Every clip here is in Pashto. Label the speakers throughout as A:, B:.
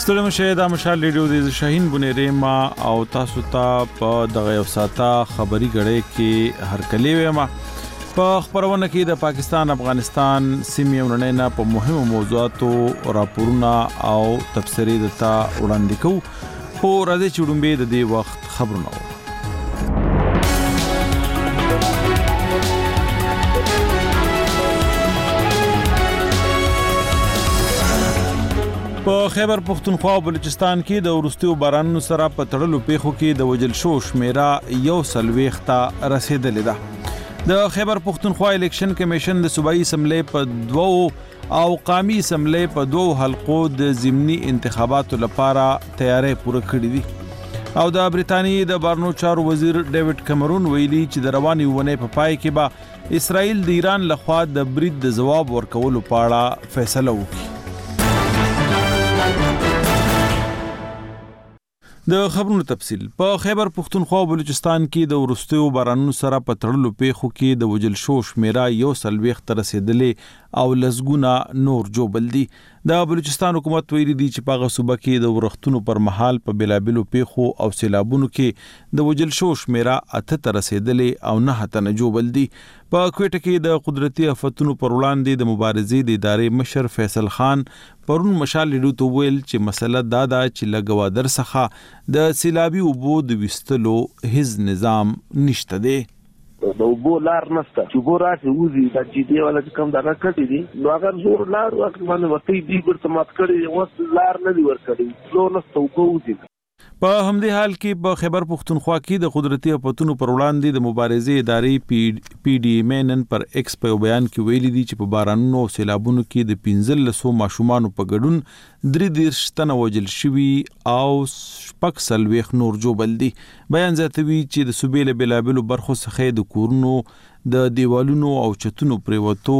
A: ستړي مشه د مشال ریډیو د شاهین بنيري ما او تاسو ته په دغه یو ساته خبري غړې کې هر کلی وېما په خبرونه کې د پاکستان افغانستان سیمې ورننه په مهمو موضوعاتو راپورونه او تفسیري دتا وړاندې کوو خو راځي چې وډمبه د دې وخت خبرونه په خیبر پختونخوا او بلوچستان کې د ورستیو بارانونو سره په تړلو پیښو کې د وجل شو شمیره یو سلويخته رسیدلې ده د خیبر پختونخوا الیکشن کمیشن د صوبایي اسمبلی په 2 او قومي اسمبلی په 2 حلقو د ضمني انتخاباتو لپاره تیاری پوره کړې دي او د برتانیې د بارنو چارو وزیر ډیوډ کیمرون ویلي چې د رواني ونې په پای کې به اسرائیل د ایران لخوا د برید د جواب ورکولو په اړه فیصله وکړي د خبرونو تفصیل په خیبر پختونخوا او بلوچستان کې د ورستیو بارانونو سره په تړلو پیښو کې د وجل شو شمیره یو سلويخته رسیدلې او لزګونه نور جوبل دي د بلوچستان حکومت ویلي دي چې په صوبه کې د ورختونو پر مهال په بلابلو پیښو او سیلابونو کې د وجل شو شمیره اته رسیدلې او نه ته جوبل دي په کوټه کې د قدرتي آفتونو پر وړاندې د مبارزې د ادارې مشر فیصل خان پرون مشال لیدو ته ویل چې مسله دا ده چې لګوادر څخه د سیلابي اوبو د وستلو هیڅ نظام نشته دی
B: د اوبو لار نشته چې اوبو راځي وزي د جی ډي ولا کوم دا کړی دي نو اگر زور لار وخت باندې وتی دی ګرته مات کړی اوس لار نه دی ور کړی نو نشته اوبو وزي
A: په همدې حال کې په خیبر پختونخوا کې د قدرتي آفتونو پر وړاندې د مبارزې ادارې پی ډي مینن پر ایکس په بیان کې ویلي دي چې په بارانونو او سیلابونو کې د 15 ماشومان په ګډون 3 تنه وژل شوي او شپږ سلويخ نور جوبل دي بیان زیاتوي چې د صوبې له بلابلو برخو څخه د کورونو د دیوالونو او چتونو پریوتو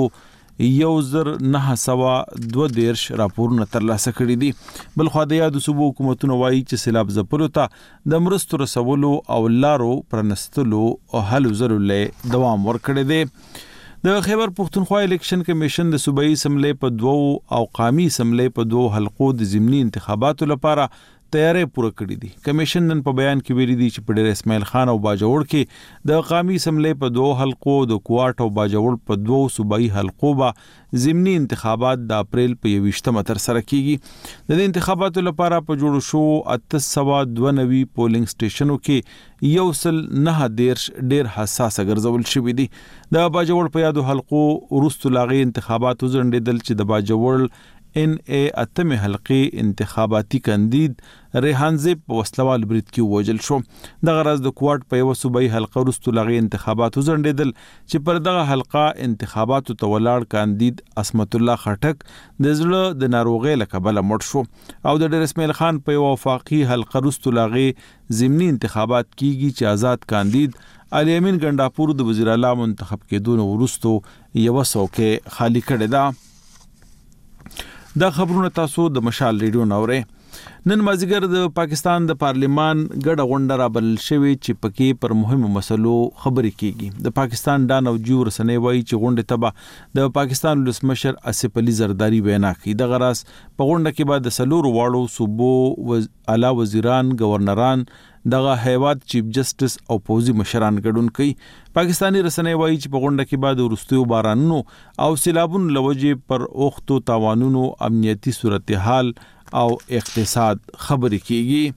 A: 1922 راپورونه ترلاسه کړي دي بل خو د یاد صوبو حکومتونو وایي چې سیلاب زپلو ته د مرستو رسولو او لارو پرنستلو او حل ضروري دوام ورکړي دي د خیبر پختونخوا الیکشن کمیشن د صوبایي اسمبلی په 2 او قومي اسمبلی په 2 حلقو د ضمني انتخاباتو لپاره تیاری پوره کړی دي کمیشن نن په بیان کې ویلي دي چې په ډیر اسماعیل خان او باجوړ کې د قومي اسمبلی په 2 حلقو د کوارټ او باجوړ په 2 صوبایي حلقو به ضمني انتخابات د اپریل په 28 تر سره کیږي د انتخاباتو لپاره په جوړ شو 892 پولینګ سټیشنو کې یو سل نه ډیر حساس ګرځول شوی دي د باجوړ په یادو حلقو ورستو لاغي انتخاباتو ځنډیدل چې د باجوړ ان ای اتمه حلقي انتخاباتي کاندید ریحان زیب په وسلوال برید کې وژل شو د غرض د کوارټ په یو صوبایي حلقه ورستو لغې انتخاباتو ځنډیدل چې پر دغه حلقه انتخاباتو ته ولاړ کاندید اسمت الله خټک د زړه د ناروغۍ له کبله مړ شو او د ډیر اسماعیل خان په یو وفاقي حلقه ورستو لغې ضمني انتخابات کیږي چې آزاد کاندید علي امین ګنداپور د وزیر اعلی منتخب کېدون ورستو یو څوکه خالی کړی دا دا خبرونه تاسو د مشال ریډیو نوري نن مازیګر د پاکستان د پارلیمان ګډه غونډه را بل شوې چې پکې پر مهمو مسلو خبرې کیږي د پاکستان ډان او جو رسنۍ وایي چې غونډه تبا د پاکستان ولسمشر اسف علي زرداری وینا کوي د غراس په غونډه کې بعد د سلور واړو صوبو اعلی وزیران گورنران دغه هیواد چیف جسټس او پوزي مشران ګډون کوي پاکستانی رسنۍ وایي چې په غونډه کې بعد ورستیو بارانونو او سیلابونو لوجې پر اوختو تاوانونو امنیتي صورتحال او اقتصاد خبرې کیږي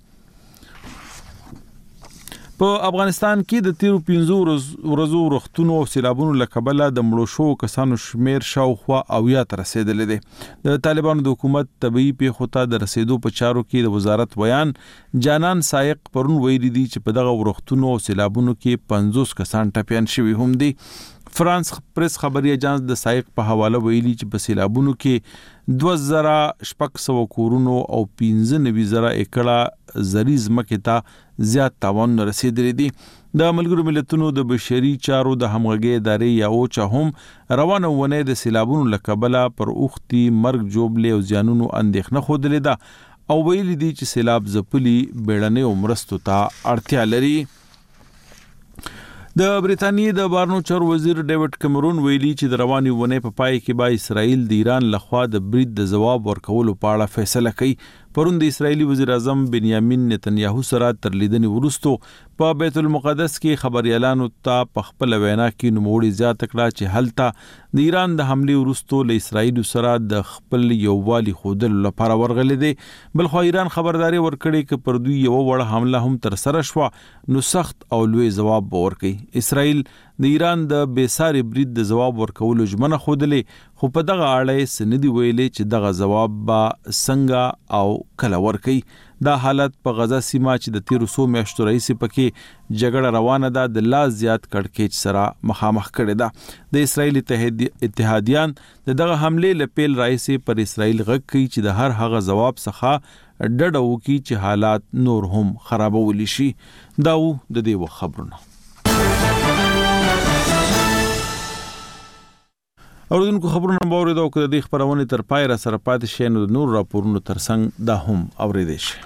A: په افغانستان کې د 15 ورځو وختونو او سیلابونو لکبله د مړو شو کسانو شمیر شاوخوا او یا تر رسیدلې دي د طالبانو د حکومت طبي پیښو ته د رسیدو په چارو کې د وزارت بیان جانان سایق پرون ویلي دي چې په دغه وختونو او سیلابونو کې 50 کسان ټپيان شوي هم دي فرانس پریس خبري اجانس د سایق په حواله ویلي چې په سیلابونو کې 2600 کورونو او 15000 ایکړه زری ځمکې ته زیات تاوان رسیدلی دي د ملګرو ملتونو د بشري چارو د همغږي ادارې یا اوچا هم روانه ونه د سیلابونو لکبله پر اوختي مرګ جوړلې او زیانونو اندېښنه خوده ده او ویلي دي چې سیلاب ځپلي بیړنۍ عمرستو ته اړتیا لري د برتانیې د بارنو چارو وزیر ډیوډ کیمرون ویلي چې د رواني ونې په پای کې به اسرائیل د ایران لخوا د برید د جواب ورکولو په اړه فیصله کوي پرون د اسرایلی وزیر اعظم بنیامین نتنیاهو سره تر لیدنې وروسته په بیت المقدس کې خبريالانو ته په خپل وینا کې نوموړي زیات کړه چې هلته د ایران د حمله وروسته له اسرایل سره د خپل یووالي خودل لپاره ورغلي دي. بلخو ایران خبرداري ورکړي چې پر دوی یو وړ حمله هم تر سره شو نو سخت او لوی جواب ورکړي. اسرایل د ایران د بیساري برید د جواب ورکولو ژمنه خوده، خو په دغه اړه سندي ویلي چې دغه جواب به څنګه او کله ورکړي. دا حالت په غزا سیمه چې د 1300 میاشتو رئیس پکې جګړه روانه ده د لا زیات کړکېچ سره مخامخ کړي ده. د اسرایل اتحادیان دغه حمله لپیل رئیس پر اسرایل غږ کوي چې د هر هغه جواب څخه ډډه وکړي چې حالات نور هم خرابول شي. دا د دې خبرونه اوردونکو خبرونه باور دا وکړه د خبرونه تر پای را سره پاتې شي نو نور راپورونو ترڅنګ دا هم اوریدل شي.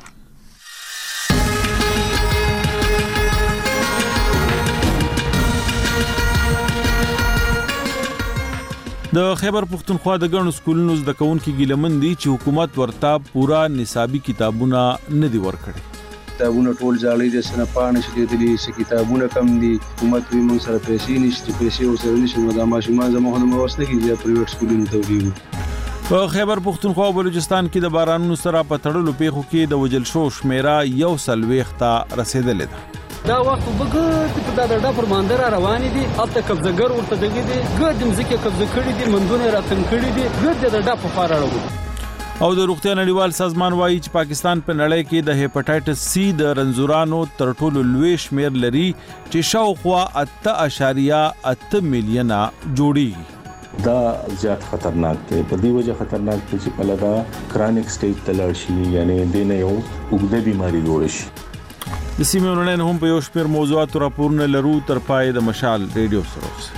A: د خیبر پختونخوا د ګڼو سکولونو زده کوونکي ګیلمن دي چې حکومت ورته پورا نصابي کتابونه نه دی ورکړي.
C: کتابونه ټول ځاړي د سنپانه شې دي چې کتابونه کم دي، حکومت وی موږ سره پیسې نشته، پیسې ورسره نشي نو دا ماشومان زموږ نه واسطه کیږي پرایویټ سکولونو ته ویو.
A: په خیبر پختونخوا او بلوچستان کې د بارانونو سره په تړلو پیښو کې د وجل شو شمیره 140 ته رسیدلې ده.
D: دا وخت وګورئ چې دا د پرماندر روان دي، البته قبضګر ورته دغه دي ګډم ځکه قبضه کړی دي، مندونه راتن کړی دي، ګډ د په فار راوړي.
A: او د روغتیا نړیوال سازمان وایي چې پاکستان په نړۍ کې د هپاټایټس سی د رنځورانو تر ټولو لوی شمیر لري چې شاوخوا 8.8 میلیونه جوړیږي.
E: دا زیات خطرناک دی، په دې وجه خطرناک دی چې په لږه کرانیک سټیج ته لاړ شي، یعنی د نه یو اوږده بیماری جوړ شي.
A: د سیمې ونن هم په یو شمیر موضوعات راپورونه لرو تر پای د مشال ریډیو سره.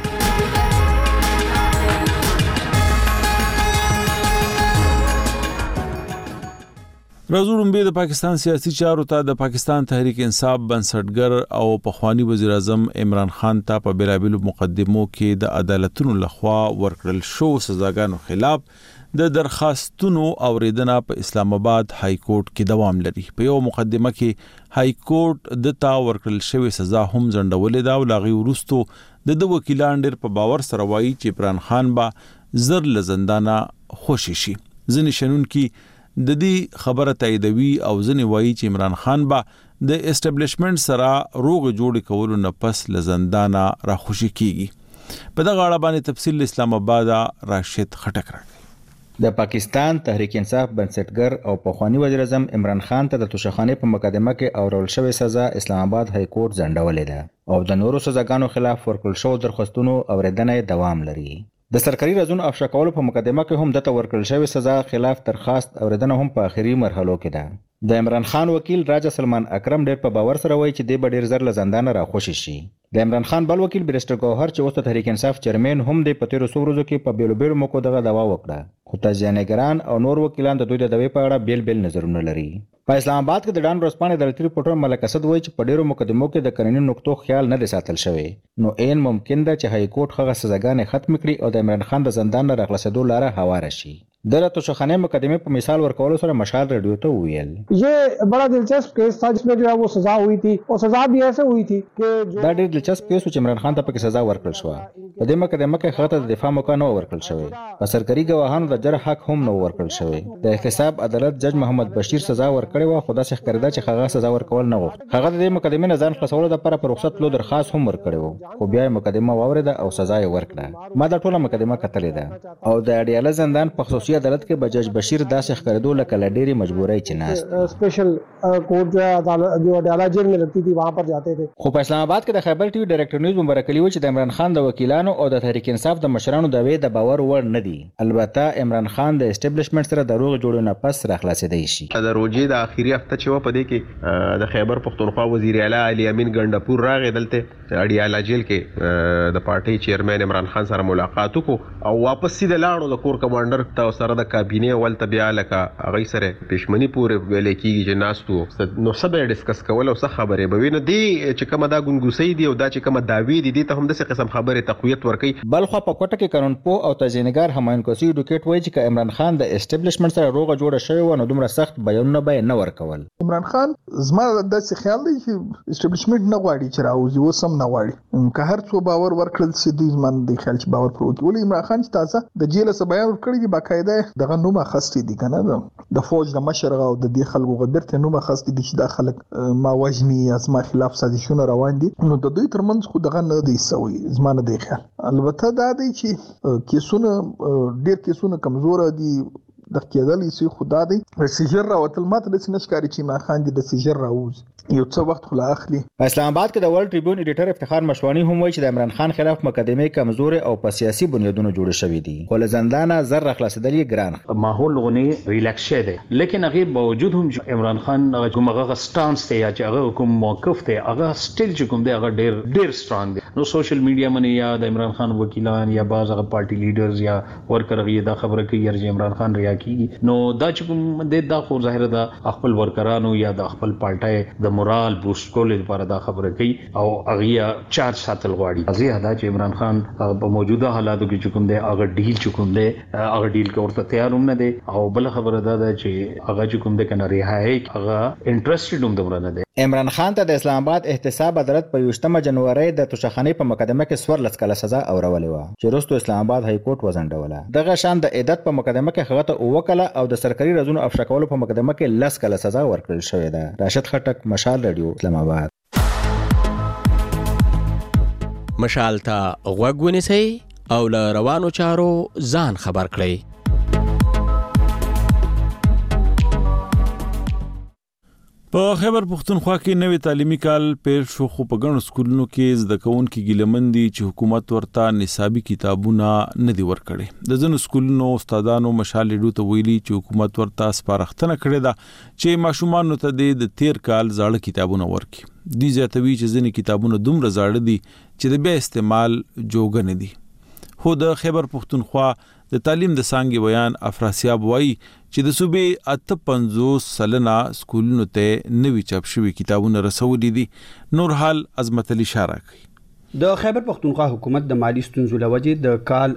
A: راځو به د پاکستان سیاسي چارو ته د پاکستان تحریک انصاف بنسټګر او پخوانی وزیر اعظم عمران خان ته په بیلابیلو مقدمو کې د عدالتونو لخوا ورکړل شو سزاګانو خلاف د درخواستونو اوریدنه په اسلام آباد های کورټ کې دوام لري. په یو مقدمه کې های کورټ د تا ورکړل شوی سزا هم ځنډولې ده او لاغي ورستو د وکیلان ډېر په باور سره وایي چې عمران خان به زر لزندانه خوشي شي. ځنې شنونکي د دې خبره تاییدوي او ځنې وایي چې عمران خان به د اسټابلیشمنت سره روغ جوړ کولو نه پس لزندانه را خوشي کیږي. په دغه اړه باندې تفصیل اسلام آباد راشد خټک راکړي.
F: د پاکستان تحریک انصاف بنسټګر او پخوانی وزیر اعظم عمران خان ته د توشخانه په مقدمه کې اورول شوې سزا اسلام آباد های کورټ ځنډولې ده او د نورو سزاګانو خلاف ورکړل شو درخواستونو اوریدنه دوام لري. د سرکاري رازونو افشا کولو په مقدمه کې هم د ورکړل شوی سزا خلاف درخواست اوریدنه هم په اخري مرحلو کې ده. د عمران خان وکیل راجا سلمان اکرم ډېر په باور سره وایي چې د ډېر زر لزندانه را خوشي شي. د عمران خان بل وکیل بیرسټر ګوهر چې اوس د تحریک انصاف چیرمن هم د 1300 ورځو کې په بیلو بیلو موکو دغه دوا وکړه، خو تجزیه‌نګران او نور وکیلان د دوی د دوی په اړه بیل بیل نظرونه لري. په اسلام آباد کې د ډان ورسپانې عدالتي ریپورټر ملک اسد وایي چې په ډیرو مقدمو کې د قانوني نقطو خیال نه دی ساتل شوی، نو عین ممکن ده چې های کورټ هغه سزاګانې ختم کړي او د عمران خان د زندان نه راخلاصېدو لاره هواره شي. د توشخانه مقدمه په مثال ورکولو سره مشال ریډیو ته ویل
G: یہ بڑا دلچسپ کیس تھا جس میں جو ہے وہ سزا ہوئی تھی اور سزا بھی ایسے ہوئی تھی کہ
F: دا ډېر دلچسپ کیس چې عمران خان ته پکې سزا ورکړل شو. په دې مقدمه کې هغه ته د دفاع موقع نه ورکړل شوی، په سرکاري ګواهانو د جرح حق هم نه ورکړل شوی. د احتساب عدالت جج محمد بشیر سزا ورکړی و، خو داسې ښکارېده چې هغه سزا ورکول نه غوښت. هغه د دې مقدمې نه ځان خلاصولو لپاره په رخصت تلو درخواست هم ورکړی و، خو بیا یې مقدمه واورېده او سزا یې ورکړه. ما دا ټوله مقدمه کتلې ده او د اډیاله زندان په خصوصي عدالت کې به جج بشیر داسې ښکارېدو لکه له ډېرې مجبورۍ چې ناست
G: اسپیشل کورٹ جو ہے عدالت جو اڈیالہ جیل میں لگتی تھی وہاں پر جاتے تھے.
F: خو په اسلام آباد کې د خیبر ټي وي ډایرکټر نیوز مبارک علي و چې د عمران خان د وکیلانو او د تحریک انصاف د مشرانو دعوی د باور وړ نه دي. البته عمران خان د اسټابلیشمنت سره د روغ جوړو نه پس راخلاصېدی شي.
H: د روجې د اخیری هفته چې و په دې کې د خیبر پختونخوا وزیر اعلی علي امین ګندپور راغی دلته اډیاله جیل کې د پارټي چیرمن عمران خان سره ملاقات وکړو او واپس سیده لاړو د کور کمانډر ته سره د کابینه ولته بیا لکه هغه سره پښمنی پورې ویل کیږي چې ناستو نو سبا ډیسکس کول او څه خبره به ویني دی چې کومه دا ګونګوسي دی او دا چې کومه داوی دي ته هم د څه قسم خبره تقویت ورکړي.
F: بلخو په کوټه کې قانونپوه او تجزیه‌نګار همایون کوسی ډوکیټ وایي چې عمران خان د اسټابلیشمنت سره روغه جوړه شوی و نو دومره سخت بیانونه به نه ورکول.
I: عمران خان زما داسې خیال دی چې اسټابلیشمنت نه غواړي چې راوځي، اوس هم نه غواړي. که هر څو باور ورکړل سي دوی زما د خیال چې باور پروت ولې عمران خان چې تازه د جیل څخه بیان ورکړی دی باقاعده دغه نوم اخستې دي کنه د فوج د مشر او د دې خلکو غدرته نوم اخستې دي چې دا خلک ما وجني یا زما خلاف سازشونه روان دي نو د دوی ترمنځ خو دغه نه دی سوي زما نه دی خیال. البته دا دی چې کیسونه ډېر کیسونه کمزور دي د کېدلې سي خدا دی سیجر راوتل ماته د سنشکاري چې ما خان دي د سیجر راوز یو څه وخت خلا اخلي.
F: په اسلام آباد کې د ورلد ټریبیون ایډیټر افتخار مشوانی هم وایي چې د عمران خان خلاف مقدمه کمزور او په سیاسي بنیادونو جوړ شوې دي خو له زندانه زر خلاصېدل یې ګران.
J: ماحول غونی ریلیکس شه دی لیکن هغه باوجود هم عمران خان هغه سټانس ته یا چې هغه کوم موقف ته هغه سټیل چې کوم دی هغه ډیر سترونګ دی. نو سوشل میډیا باندې یا د عمران خان وکیلان یا بعض هغه پارټي لیډرز یا ورکر هغه دا خبره کوي چې عمران خان ریا کیږي نو دا چې کوم د دا خو ظاهر ده خپل ورکرانو یا د خپل پارټي د مورال بوست کولو لپاره دا خبره کوي او هغه چارج ساتل غواړي. ځکه دا چې عمران خان په موجوده حالاتو کې کوم دی هغه ډیل چې کوم دی هغه ډیل کوي تیار هم نه دی او بل خبره ده چې هغه چې کوم دی کنه ریهایی هغه انټرېستډ هم دومره نه دی.
F: عمران خان ته د اسلام آباد احتساب عدالت په 28 جنوري د توشخانې په مقدمه کې 14 کاله سزا اورولې و چې وروسته اسلام آباد های کورټ وزنډوله. دغه شان د عدت په مقدمه کې هغه ته اوکله او د سرکاري رازونو افشا کولو په مقدمه کې 10 کاله سزا ورکړل شوې ده. راشد خټک، مشال رادیو، اسلام آباد.
K: مشال ته غوږ ونیسئ او له روانو چارو ځان خبر کړئ.
A: په خیبر پختونخوا کې نوې تعلیمي کال پیل شو خو په ګڼو سکولونو کې زده کوونکي ګیلمن دي چې حکومت ورته نصابي کتابونه نه دي ورکړي. د ځینو سکولونو استادانو مشال ریډیو ته ویلي چې حکومت ورته سپارښتنه کړې ده چې ماشومانو ته د تیر کال زاړه کتابونه ورکړي. دوی زیاتوي چې ځینې کتابونه دومره زاړه دي چې د بیا استعمال جوګه نه دي. خو د خیبر پختونخوا د تعلیم د څانګې بیان افراسیاب وایي چې د صوبې 58 سلنه سکولونو ته نوي چاپ شوي کتابونه رسولي دي. نور حال عظمت علي اشاره کوي.
L: د خیبر پختونخوا حکومت د مالی ستونزو لوجې د کال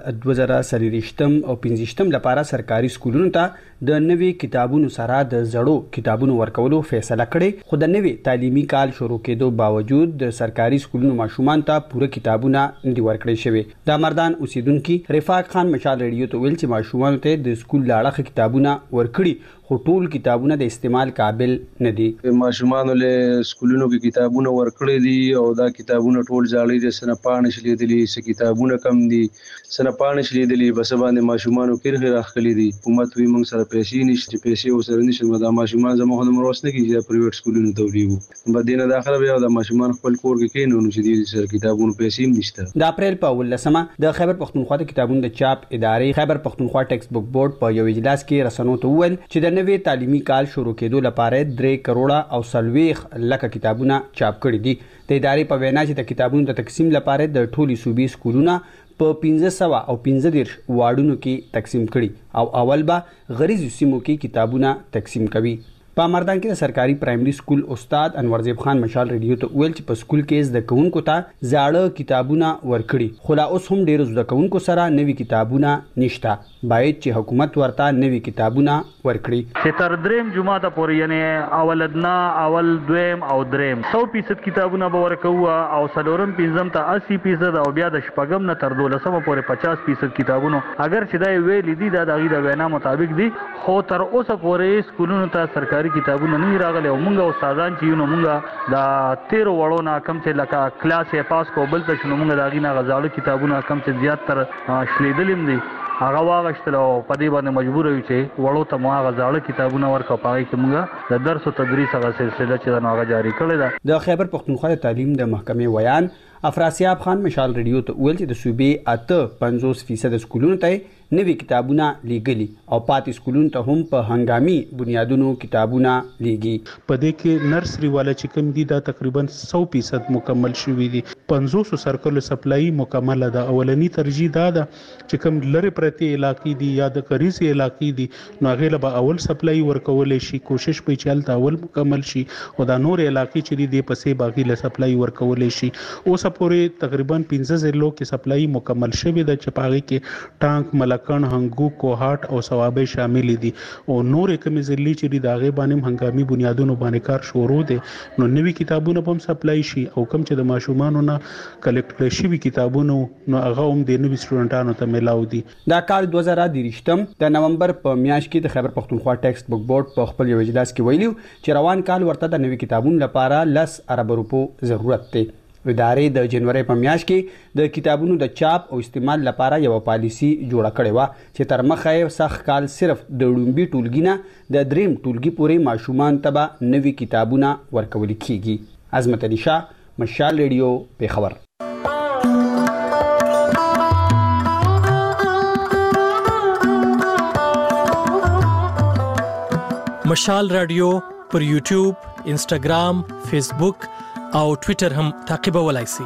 L: 2023 او 25 لپاره سرکاري سکولونو ته د نوي کتابونو سره د زړو کتابونو ورکولو فیصله کړې خو د نوي تعلیمي کال شروع کېدو باوجود د سرکاري سکولونو ماشومان ته پوره کتابونه نه ورکړل شوی. د مردان اوسیدونکو رفاق خان مشال ریډیو ته ویل چې ماشومان ته د سکول لاړه کتابونه ورکړي خو ټول کتابونه د استعمال قابل نه دي.
C: ماشومان له سکولونو کې کتابونه ورکړي دي او دا کتابونه ټول ځاړي د سنپانه شلې دي چې کتابونه کم دي سنپانه شلې دي بس باندې ماشومان کېږي راخلي دي. حکومت وی موږ سره پیسې نشته پیسې وسره نشو دا ماشومان زموږ د مروس نه کیږي پرایویټ سکولونو ته وړي بدینه داخله بیا د ماشومان خپل کور کې کینو چې دي سره کتابونه پیسې نشته.
L: د اپریل په 18 د خیبر پختونخوا د کتابونو د چاپ ادارې خیبر پختونخوا ټیکسټ بک بورډ په یو اجلاس کې رسنیو ته وویل چې د نوي تعلیمي کال شروع کېدو لپاره 3 کروڑه او 40 لک کتابونه چاپ کړي دي. د ادارې په وینا چې د کتابونو د تقسیم لپاره د ټولي صوبې سکولونو په 1500 او 15 واردونو کې تقسیم کړي او اول به غریزو سیمو کې کتابونه تقسیم کوي. په مردان کې د سرکاري پرایمري سکول استاد انورزیب خان مشال ریډیو ته ویل چې په سکول کې زده کوونکو ته زاړه کتابونه ورکړي خو لا اوس هم ډېر زده کوونکو سره نوي کتابونه نشته. باید چې حکومت ورته نوي کتابونه ورکړي
M: چې تر دریم جمعه پورې یعنی اولدنا اول دویم او دریم 100% کتابونه به ورکو او سلورم پنځم ته 80% او بیا د شپږم نه تر 12 پورې 50% کتابونه اگر چې دا ویل دي دا د وینا مطابق دي خو تر اوسه پورې سکولونو ته سرکاري کتابونه نه راغلي او موږ استادان چې نو موږ د 13 وړو نه کم چې لکه کلاس یې پاس کو بل ته شنو موږ داغي نه غزاړو کتابونه کم چې زیات تر شلیدلم دي هغه واغشتل او په دې باندې مجبور یو چې وړو ته ما غزاړو کتابونه ورکو پای کې موږ د درس او تدریس هغه سلسله چې نو هغه جاری کړل ده.
L: د خیبر پختونخوا تعلیم د محکمې ویان افراسیاب خان مشال ریډیو ته ویل چې د صوبې 58% سکولونو ته نوي کتابونه لیږلي او پاتې سکولونو ته هم په هنګامي بنیادونو کتابونه لیږي.
N: په دې کې نرسري والا چې کوم دي دا تقریبا 100% مکمل شوي دي. 500 سرکل سپلای مکمل ده. اولنی ترجیح دا ده چې کوم لری پرتی علاقې دي یا د کریزي علاقې دي نو هغه له اول سپلای ورکول شي. کوشش په چل اول مکمل شي او دا نور علاقې چې دي پسې باقي له سپلای ورکول شي. اوس پورې تقریبا 15 لو کې سپلای مکمل شوی د چپاغي کې ټانک ملکن هنګو کوهات او ثوابه شامل دي او نور کوم ځلې چې دي داغه باندې هنګامي بنیادونو باندې کار شروع دي. نو نوي کتابونه هم سپلای شي او کوم چې د ماشومانو نه کلیکټ کړي شوی کتابونه نو هغه هم د نوي سټوډنټانو ته ملاو دي.
L: دا کال 2023 د نومبر په میاشت کې د خیبر پختونخوا ټیکسټ بک بورډ په خپل یو اجلاس کې ویلي چې روان کال ورته د نوي کتابونو لپاره 10 ارب روپو ضرورت دی. ادارې د جنوري په میاشت کې د کتابونو د چاپ او استعمال لپاره یو پالیسی جوړه کړې و چې تر مخه یې سخت کال صرف د ډومبي ټولګي نه د دریم ټولګي پورې ماشومان ته نوي کتابونه ورکول کیږي. عظمت علي شاه، مشال ریډیو، پیښور.
O: مشال رادیو پر یوټیوب، انسټاګرام، فیسبوک او ټوئیټر هم تعقیبولای شئ.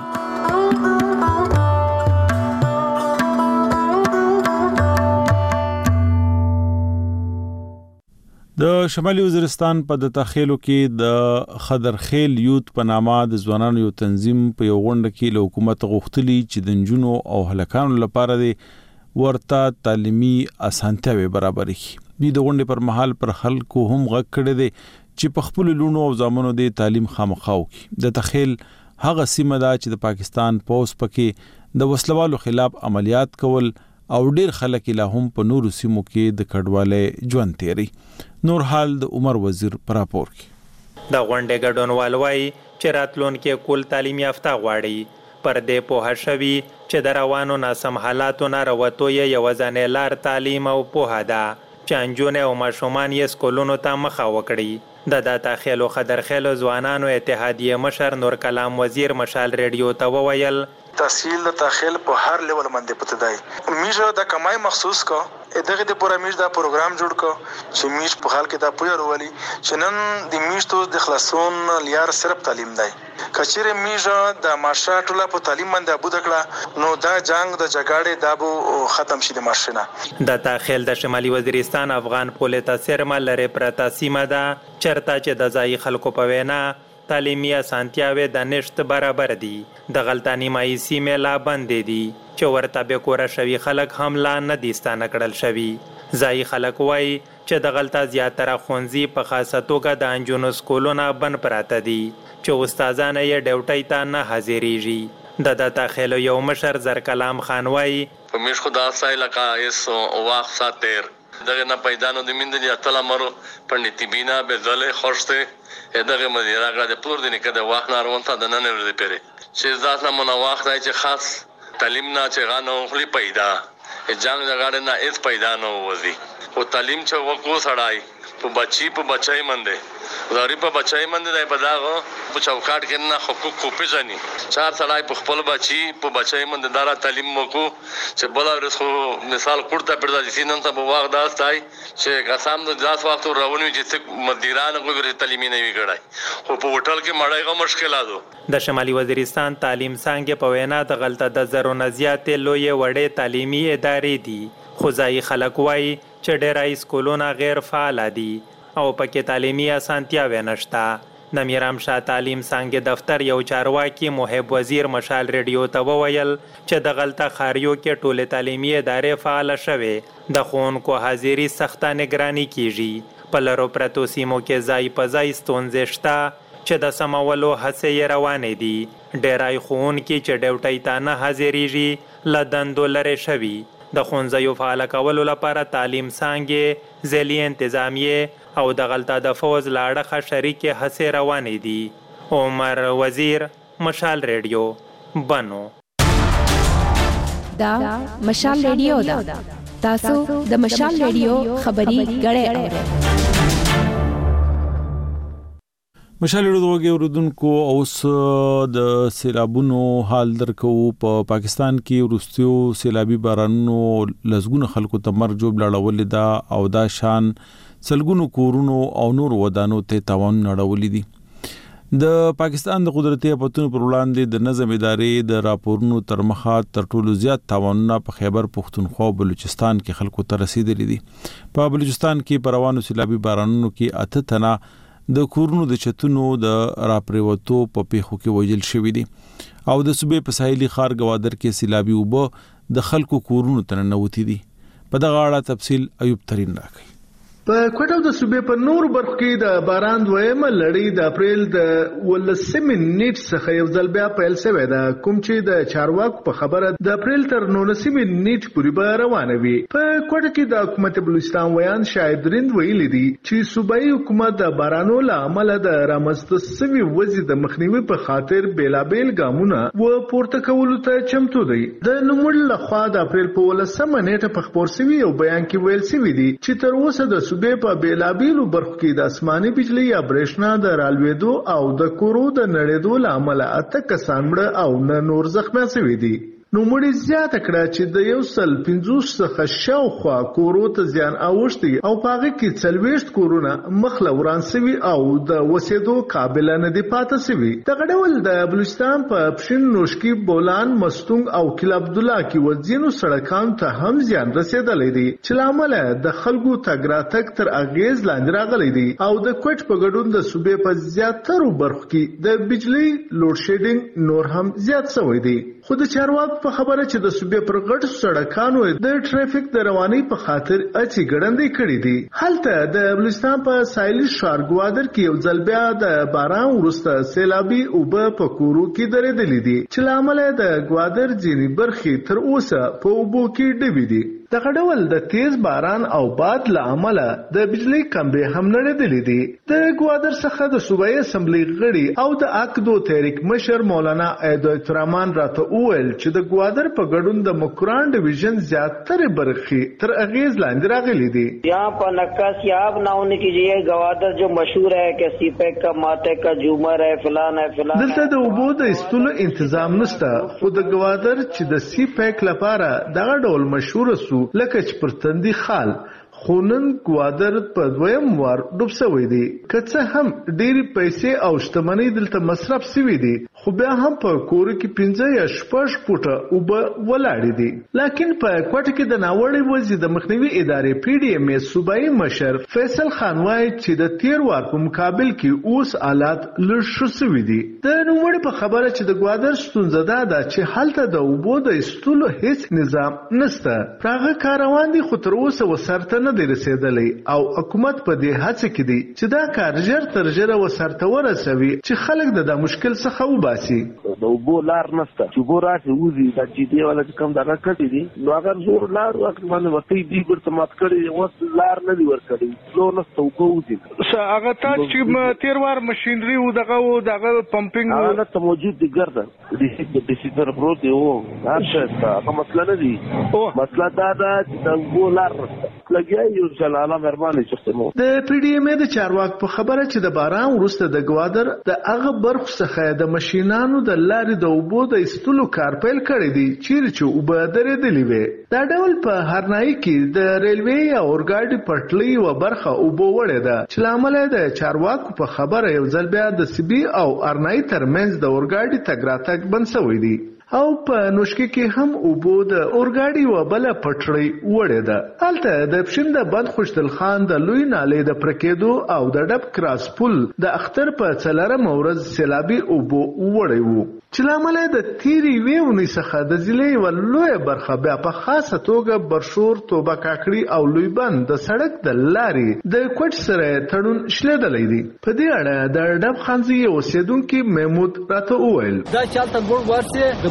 A: د شمالي وزیرستان په د تخیلو کې د خضرخیل یوت په نامه د ځوانانو یو تنظیم په یو غونډه کې له حکومت غوښتلی چې د نجونو او هلکانو لپاره د ورته تعلیمي اسانتیاوې برابرې کړي. د غونډې پر مهال پر خلکو هم غږ کړی دی چې په خپل لونو او زامنو د تعلیم خامخاو کړي. د تخیل هغه سیمه ده چې د پاکستان پوس پکې د وسلوالو خلاف عملیات کول او ډیر خلک لا هم په نورو سیمو کې د کډواله ژوند تیری. نور حال د عمر وزیر پر راپور کې
P: د غونډې ګډونوال وایي چې راتلونکي کول تعلیم یافته غواړي. پر دې په هڅوي چې د روانو ناسم حالاتو نه راوتو یو ځانې لار تعلیم او پوهه ده چې انجونه او ماشومان یې سکولونو ته مخه وکړي. د تخیلو خضرخیلو ځوانانو اتحادیه مشر نور کلام وزیر مشال ریډیو ته وویل
Q: تحصیل د تخیل په هر لیول باندې پته دی. میژه د کمای مخصوص کو دغه د پوره میژ دا پروګرام جوړ کو چې میژ په حال کې دا پوهه ورولي چې نن د میژ د خلاصون لیار صرف تعلیم دی. کچېره میژه د ماشه ټوله په تعلیم باندې ابو دکړه نو دا جنگ د جګړې دابو ختم شي. د ماشینه
P: د تخیل د شمالي وزیرستان افغان پولیټا سرمه لري پرتا سیمه ده چرته چې د ځای خلکو په وینا تعلیمي اسانتیاوې د نشت برابر دي. د غلطانی مای سیمه لا بندې دي چې ورته به کور شوی خلک هم لا نه دي ستانه کړل شوی. ځای خلک وایي چې د غلطه زیاتره خونځي په خاصه توګه د انجونو سکولونه بند پراته دي چې استادان یې ډیوټي ته نه حاضرېږي. د تخیل یو مشر زر کلام خان وایي
R: په میش خدا سایل کا اس واخ ساتر دغه نه پیدانو د میند دي اتل امرو پندې بینا به ځله خوشته دغه مدیره غړي د پلور دي نه کده واخ نارونته د نن ورته پیری چې ځات نه مونږ واخ راځي چې خاص تعلیم نه چې غانو خلی پیدا جنگ جګړه نه اس پیدا نه وځي او تعلیم چې وکړو سړای په بچای منده زاري په بچای منده دی په داغه په چوکاټ کې نه حقوق کو پیژني چار سړای په خپل په بچای منده دارا تعلیم وکړو چې بل ورسو مثال کوړه پردا دي نن ته په واغ داستای چې قسم د ځاس وخت راونی چې مدیران کوی تعلیمي نه ویګړای خو په هوټل کې مړایغه مشکلاتو.
P: د شمالي وزیرستان تعلیم څنګه په وینا د غلطه د زرو نزيات لوی وړې تعلیمي ادارې دي خو ځای خلک وایي چې ډېرای سکولونه غیر فعال دي او پکې تعلیمي اسانتیاوې نشته. د میرام شاه تعلیم څنګه دفتر یو چارواکي محب وزیر مشال ریډیو ته وویل چې د غلطه خاریو کې ټوله تعلیمي ادارې فعال شوه د خونکو حاضری سخته نگرانی کیږي. په لرو پرتو سیمو کې ځای په ځای ستونزې شته چې د سمولو هڅې روانې دي. ډېرای خون کې چې ډیوټي ته نه حاضرېږي لدندو لري شوي. د خونځیو فعال کولو لپاره تعلیم څنګه ځلي انتظامیه او د غلطه د فوز لاړه شریک هڅې روانې دي. عمر وزیر مشال ریډیو بنو.
S: دا مشال ریډیو ده. تاسو د مشال ریډیو خبري غړې اورئ.
A: مشال وروږي اوردونکو اوس د سیلابونو حال درکو په پاکستان کې وروستیو سیلابي بارانونو لزګونو خلکو ته مرګ جوړ لړولې دا او دا شان سلګونو کورونو او نور ودانو ته تاوان نړولې دي د پاکستان د قدرتي آفتونو پر وړاندې د نظم ادارې د راپورونو تر مخه تر ټولو زیات تاوانونه په خیبر پختونخوا او بلوچستان کې خلکو ته رسیدلې دي په بلوچستان کې پروانو سیلابي بارانونو کې 8 تنه د کورونو د چتونو د راپریوتو په پیښو کې وژل شوی دي او د صوبې په ساحلي ښار ګوادر کې سیلابي اوبه د خلکو کورونو ته ننوتې دي په دغه اړه تفصیل ایوب ترين راکړي
T: په کوټو د صوبې په نور برخو کې د باران دویمه لړۍ د اپریل د 18 نیټ څخه یو ځل بیا پیل شوې ده کوم چې د چارواکو په خبره د اپریل تر 19 نیټ پورې به روانه وي په کوټه کې د حکومت بلوچستان ویان شاهد رند ویلي دي چې صوبایي حکومت د بارانو له امله د رامنځته شوي وضع د مخنیوي په خاطر بیلابیل ګامونه و پورته کولو ته چمتو دی د نوموړي لخوا د اپریل په 18 نیټه په خبر شوي یو بیان کې ویل شوی دی چې تر اوسه د په بیلابیلو برخو کې د اسماني بجلی یا برېښنا د رالوېدو او د کورو د نړېدو له امله 8 کسان مړه او نور زخمي شوي دي نو مړي زیاته کړه چې د 150 څخه شاوخوا کورو ته زیان اوښتي او پاغه کې 40 کورونه مخله وران شوي او د وسېدو قابل نه دي پاتې شوي د غډول د بلوچستان په پښین نوشکی بولان مستونګ او کله عبد الله کې وځینو سړکانو ته هم زیان رسیدلې دي چې لامل د خلکو تګراتک تر اغیز لاندې راغلي دي او د کوټ په ګډون د صوبې په زیاترو برخو کې د بجلی لوډ شیډینګ نور هم زیات شوی دی خو د چارواکو په خبره چې د صوبې پر غټ سړکانو د ټریفیک د رواني په خاطر اچي ګړندې کړې دي هلته د بلوچستان په ساحلي ښار ګوادر کې یو ځل بیا د باران وروسته سیلابي اوبه په کورو کې درېدلې دي چې لامل د ګوادر ځینې برخې تر اوسه په اوبو کې ډوبې دي د غډول د تیز باران او باد له امله د بجلی کمبې هم نړېدلې دي د ګوادر څخه د صوبایي اسمبلی غړي او د اکدو تحریک مشر مولانا ایدوت رحمان راته وویل چې د ګوادر په ګډون د مکران ډیویژن زیاتره برخې تر اغیز لاندې راغلي دي
U: यहाँ पर नक्काशी आप ना होने कीजिए गवादर जो मशहूर है कि सीपेक का माते का झूमर है फिलान
T: دلته د اوبو د استولو تنظیم نشته خو د ګوادر چې د سیپیک لپاره دغه ډول مشهور سو لکه چې پر تندي خال خونن ګوادر په دویم وار ډوب شوی دی که څه هم ډېری پیسې او شتمنۍ دلته مصرف شوي دي خو بیا هم په کور کې 15 یا 16 فوټه اوبه ولاړې دي لکن په کوټه کې د ناوړې وضع د مخنیوي ادارې پی ډي ایم صوبایي مشر فیصل خان وایي چې د 13 وار په مقابل کې اوس حالات لږ ښه شوي دي د نوموړي په خبره چې د ګوادر ستونزه ده چې هلته د اوبو د ایستلو هیڅ نظام نشته هغه کاروان دي خو تر اوسه وسرته نه دی رسیدلی او حکومت په دې هڅه کې دی چې دا کار ژر تر ژره وسرته ورسوي چې خلک د مشکل څخه وباسي
B: د اوبو لار نشته چې اوبو راشي وځي د جی ډي والا چې کوم دغه کټي دي نو هغه زور لار باندې وتی دی ګرته مات کړي اوس لار نه دی ور کړی نو نشته اوبو وځي
T: هغه تاسو چې 13 وار ماشينري او دغه پمپینګ
B: هغه ته موجود دي ګرځه د سیستر پروت دی او هغه مسله نه دی مسله دا چې د اوبو لار لګي یو جلاله مهرباني چخته
T: د پی ډي ایم د چارواک په خبره چې د باران وروسته د ګوادر د هغه برخو څخه د ماشينانو د لارې د اوبو د ایستلو کار پیل کړی دی چې اوبه درېدلې وي دا ډول په هرنای کې د ریلوي او اورګاډي پټلۍ و برخه اوبو وړې ده چې لامل د چارواکو په خبره یو ځل بیا د سبي او ارنای ترمنځ د اورګاډي تګراتک بند شوی دی او په نوشکی کې هم اوبو د اورګاډي و بل پټړی وړې ده هلته د پښین د بند خوشتل خان د لوی نالې د پرکېدو او د ډب کراس پل د اختر په څلرم ورځ سیلابي اوبو وړې وو چې لامل د تیری ویونی څخه د ضلع و لوی برخه بیا په خاصه توګه برشور توبه کاکړي او لوی بند د سړک د لارې د کوټ سره تړون شلیدلې دي په دې اړه د ډب خانزي اوسیدونکو محمود راته وویل
D: دا چالت ګور ورسه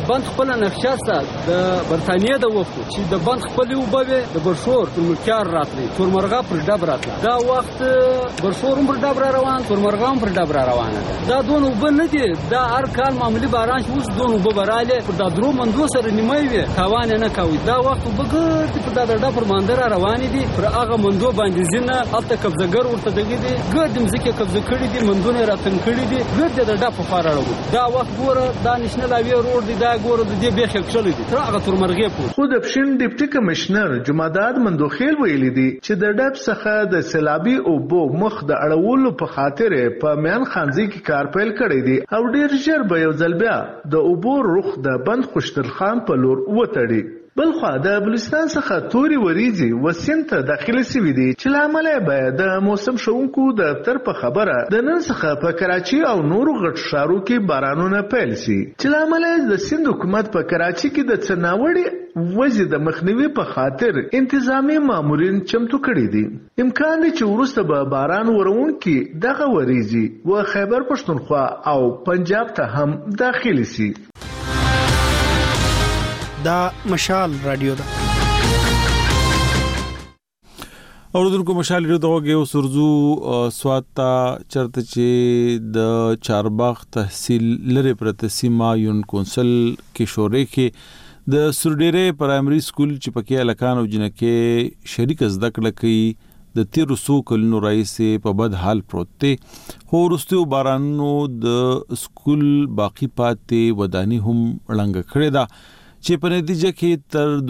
D: بند خپل نقشه د برتانیې د وخت چې د بند خپل وبوي د برشور پر ملکیار راتلی تورمرغه پر ډب راتله دا وخت برشور پر ډب روان تورمرغه پر ډب روانه دا دون وب نه دي دا هر کال معمولی باران اوس دون وب براله پر دا درو مندو سره نیمه وي توان نه کوي دا وخت وبګر په دا ډب پر ماندر روان دي پر هغه مندو باندې زینه الته قبضګر ورته دغه دي ګردم ځکه قبضه کړی دي مندونه راتن کړی دي ګرد د ډب په فارړو دا وخت ګوره دا نشنل اوی روډ دی دا ګوره د دې به خلک دي تر هغه تورمرغه پور
T: خو د پښین ډیپټي کمشنر جمعداد مندوخیل ویلي دي چې د ډب څخه د سیلابي او بو مخ د اړولو په خاطر په میان خانزي کې کار پیل کړی دي او ډیر ژر به یو ځل بیا د اوبو رخ د بند خوشتل خان په لور وتړي بلخوا د بلوچستان څخه توري وریزي وسیم ته داخلي سوي دي چې لامل به د موسم شونکو د تر په خبره د نن څخه په کراچي او نورو غټ ښارو کې بارانونه پیل سي چې لامل د سند حکومت په کراچي کې د څناوړي وځي د مخنیوي په خاطر انتظامی مامورین چمتو کړي دي امکان دی چې ورسته به باران ورونکي دغه وریزي و خیبر پښتونخوا او پنجاب ته هم داخلي سي
E: دا مشال رادیو دا
A: اوردونکو مشال ریډیو دغه سرزو سواتا چرته چې د چارباغ تحصیل لری پرته سیما یون کونسل کې شورې کې د سرډيره پرایمري سکول چې پکې الکان او جنکه شریک زده کړه کوي د 1300 کلونو رئیس په بد حال پروت ته خو ورستو بارانو د سکول باقی پاتې ودانی هم لنګ کړی دا چې په نتیجه کې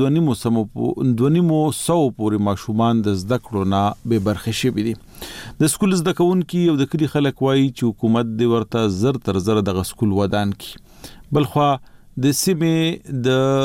A: تر 2.5 پورې ماشومان د زده کړو نه به برخه شوي دي د سکول زده کوونکي او د کلی خلک وایي چې حکومت دی ورته زر تر زر د سکول ودان کی بلخوا د سیمه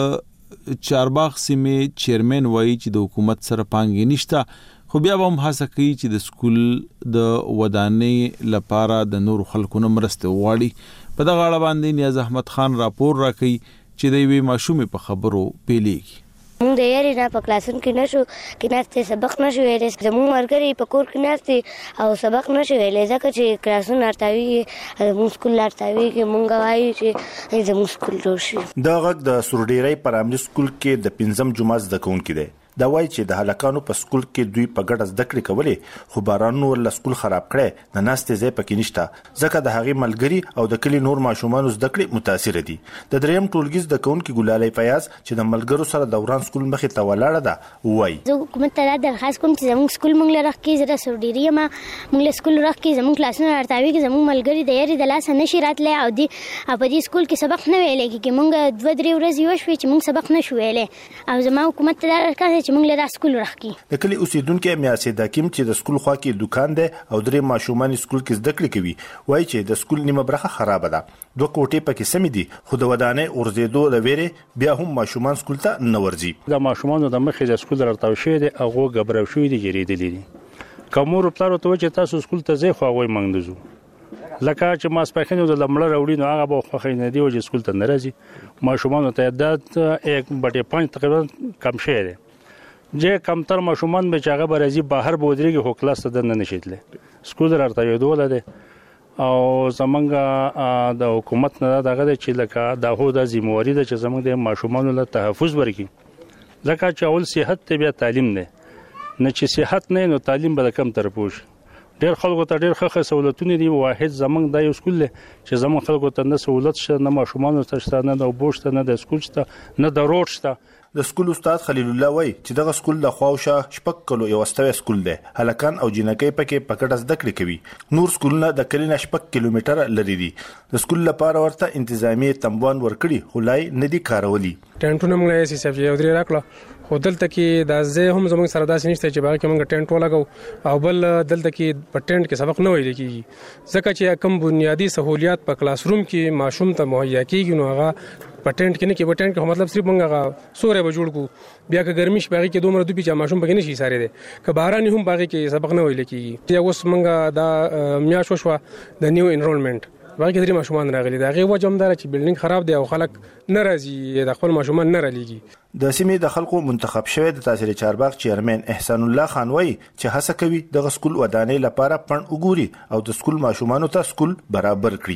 A: د چارباغ سیمه چیرمن وایي چې د حکومت سره پانګې نشته خو بیا هم هڅه کوي چې د سکول د ودانې لپاره د نور خلکو نه مرسته وغواړي په دغه اړه باندې نیاز احمد خان راپور راکړي چې د وی ماشومې په خبرو پیلېږي
V: موږ د یاري نه په کلاسونو کې نشو کې نهسته سبق نشو ویلې زموږ مرګري په کور کې نهسته او سبق نشو ویلې ځکه چې کلاسونه ارتاوي زموږ سکول ارتاوي کې مونږ وایو چې زموږ سکول جوړ شي
W: دا غږ د سرډيري پرایمري سکول کې د 5م جمعه زده کوونکي دی دا وایي چې د هلکانو په سکول کې دوی په ګډه زده کړې کولې خو باران ور سکول خراب کړي نه ناستې ځای پکې نشته ځکه د هغې ملګری او د کلی نور ماشومان زده کړې متاثر دي د دریم ټولګي زده کوونکي ګلالۍ فیاض چې د ملګرو سره دوران سکول مخې ته ولاړه ده وایي
X: زه حکومت ته درخواست کوم چې زموږ سکول موږ لره کې زره سرډيري ما موږ له سکول راخ کې زموږ کلاسونه ارتاوي کې زموږ ملګری د یاري د لاس نشي راتله او دی په دې سکول کې سبق نه ویلې کې موږ 2-3 ورځې وشوي چې موږ سبق نشو ویلې او زموږ حکومت ته درخواست چې موږ لره سکول
W: د کلی اوسیدونکو میاسي داکیم چې د سکول خوا کې دکان دی او درې ماشومان سکول کې زده کړې کوي وایي چې د سکول نیمه برخه خراب ده 2 کوټې پکې سمې دي خو د ودانې ورزيدو د ویره بیا هم ماشومان سکول ته نه ورځي
Y: د ماشومان د مخې د سکول راټاو شوی دی هغه غبرو شوی دی جریدلې دي کومور پلار ته چې تاسو سکول ته ځي خو هغه منګدزو لکه چې ماسپخینو د لمړه راوړي نو هغه به خو نه دی چې سکول ته نه راځي ماشومان ته عدد 1/5 تقریبا کم شوی دی जे कमतर मशुमान به چاغه برازي بهر بودريږي خو کلاس ته نه نشیدله سکول راته یو دوله ده او زمونږ د حکومت نه دغه چې لکه د هو د ذمہواری ده چې زمونږ د ماشومان له تحفظ ورکړي ځکه چې اول صحت ته بیا تعلیم نه چې صحت نه نو تعلیم به کم تر پوش ډېر خلکو ته ډېر ښه سہولتونه دي واحد زمونږ د یو سکول چې زمونږ خلکو ته نه سہولت شته نه ماشومان ته شته نه د بوشته نه د سکول شته نه د روډ شته
W: د سکول استاد خلیل الله وای چې دغه سکول د خواوشه شپک کلو یو استوي سکول دی هلکان او جنکې پکې پکړه زده کړې کوي نور سکولونه د کلینه شپک کیلومتر لري دي د سکول لپاره ورته انتظامی تنبوان ورکړي خلای ندي کارولي
Z: ټنټونه موږ یې سیسه یو درې راکړه خو دلته کې د ځای هم زموږ سره داسې نشته چې باغ کې موږ ټنټ ولګو او بل دلته کې په ټنټ کې سبق نه ویل کیږي ځکه چې کوم بنیادی سہولیات په کلاس روم کې ماشوم ته مهیا کیږي نو هغه پټنټ کې نه کې پټنټ کې مطلب صرف مونږه سورې به جوړ کو بیا که ګرمي شپږ کې دومره دوی چې ماشوم بګنه شي ساره ده که باران هم باغ کې سبق نه ویل کیږي یا اوس مونږه دا میاشو شو د نیو انرولمنت باغ کې درې ماشومان راغلي دا غي وجه هم دا چې بلډینګ خراب دی او خلک ناراضي د خپل ماشومان نه رالېږي
W: د سیمې د خلکو منتخب شوی د تحصیل چارباغ چیرمن احسان الله خان وای چې هڅه کوي د سکول ودانې لپاره پړن وګوري او د سکول ماشومان ته سکول برابر کړي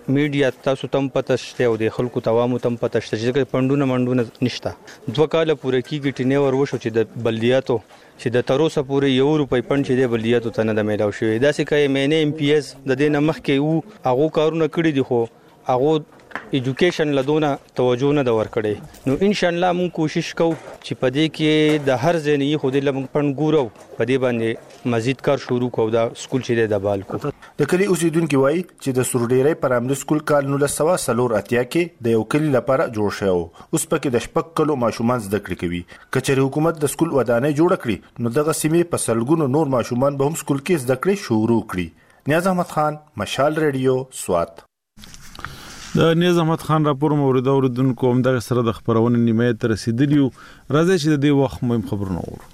F: میډیا تاسو تم پته شته او د خلکو توامو تم پته شته چې پندونه منډونه نشته 2 کال پوره کیږي ټینه ور وشو چې د بلدیاتو چې د تروسه پورې €1 پند چې د بلدیاتو ته نه د میلاو شوی دا سې کوي مینه ام پی ایس د دې نمخ کې وو هغه کارونه کړی دي خو هغه ایجوکیشن لدونه توجه نه د ور کړي نو ان شاء الله مون کوشش کوو چې په دې کې د هر ځای خو د لمن پند ګورو په دې باندې مزید کار شروع کوو دا سکول چې د بال کو
W: د کلی اوسیدونکو وایي چې د سروډيري پرایمري سکول کال 1940 کې د یو کلی لپاره جوړ شو اوس پکې د شپږ کلو ماشومان زده کړې کوي کچېری حکومت د سکول ودانۍ جوړ کړي نو دغه سیمې په سلګونو نور ماشومان به هم سکول کې زده کړې شروع کړي نیاز احمد خان مشال ریډیو سوات
A: د نیاز احمد خان راپور اوریدونکو هم د سره د خبرونه نیمه ته رسیدلی راځي چې د دې وخت مهم خبرونه اورو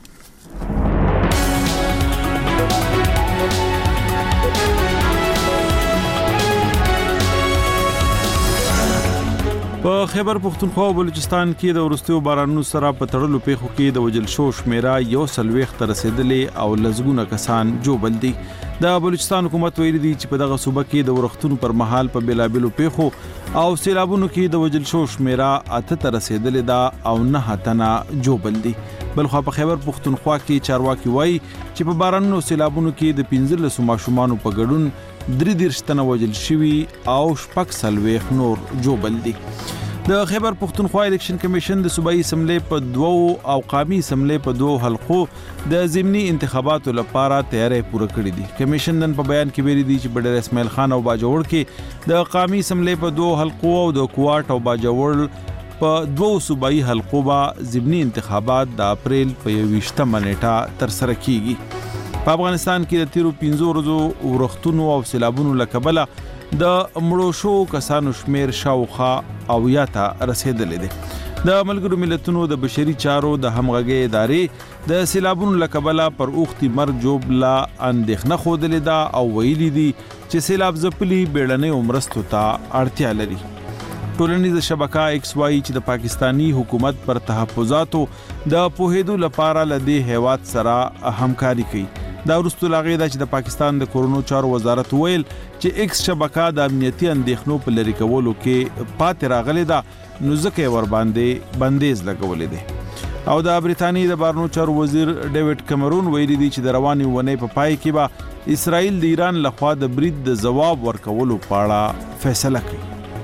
A: په خیبر پختونخوا او بلوچستان کې د ورستیو بارانونو سره په تړلو پیښو کې د وجل شو شمیره 140 ته رسیدلې او لزګونه کسان جوړ دي د بلوچستان حکومت ویلي دی چې په دغه صوبه کې د ورختونو پر مهال په بلابلو پیښو او سیلابونو کې د وجل شو شمیره 8 ته رسیدلې ده او 9 تنه جوړ دي بلخو په خیبر پختونخوا کې چارواکي وایي چې په بارانونو سیلابونو کې د 15 ماشومان په ګډون 33 تنه وجل شوی او شپږ سلويخ نور جوړ دي د خیبر پختونخوا الیکشن کمیشن د صوبایي اسمبلی په 2 او قومي اسمبلی په 2 حلقو د ضمني انتخاباتو لپاره تیاری پوره کړې دي کمیشن نن په بیان کې ویلي دي چې بډر اسماعیل خان او باجوړ کې د قومي اسمبلی په 2 حلقو او د کوارټ او باجوړ په 2 صوبایي حلقو به ضمني انتخابات د اپریل په 28 نیټه تر سره کیږي په افغانستان کې د تیرو 15 ورځو ورختونو او سیلابونو لکبله د مړو شو کسانو شمیر شاوخه او یا ته رسیدلې دي د ملګرو ملتونو د بشري چارو د همغږي ادارې د سیلابونو لکبله پر اوختي مرګ جوړلا اندېښنه خوده ده او ویلي دي چې سیلاب ځپلي بیړنۍ عمرستو ته اړتیا لري ټولنیز شبکه ایکس واي چې د پاکستانی حکومت پر تحفظاتو د پوهېدو لپاره لدی هیواد سره همکاري کوي دا ورستو لاغې دا چې د پاکستان د کورونو چارو وزارت ویل چې ایکس شبکه د امنیتي اندېښنو په لری کولو کې پاتې راغلي ده نو ځکه ور باندې بندیز لګولې ده او د بریتانیې د بارنو چارو وزیر ډیوډ کیمرون ویلي دی چې د رواني ونې په پای کې به اسرائیل د ایران لخوا د برید د جواب ورکولو په اړه فیصله کوي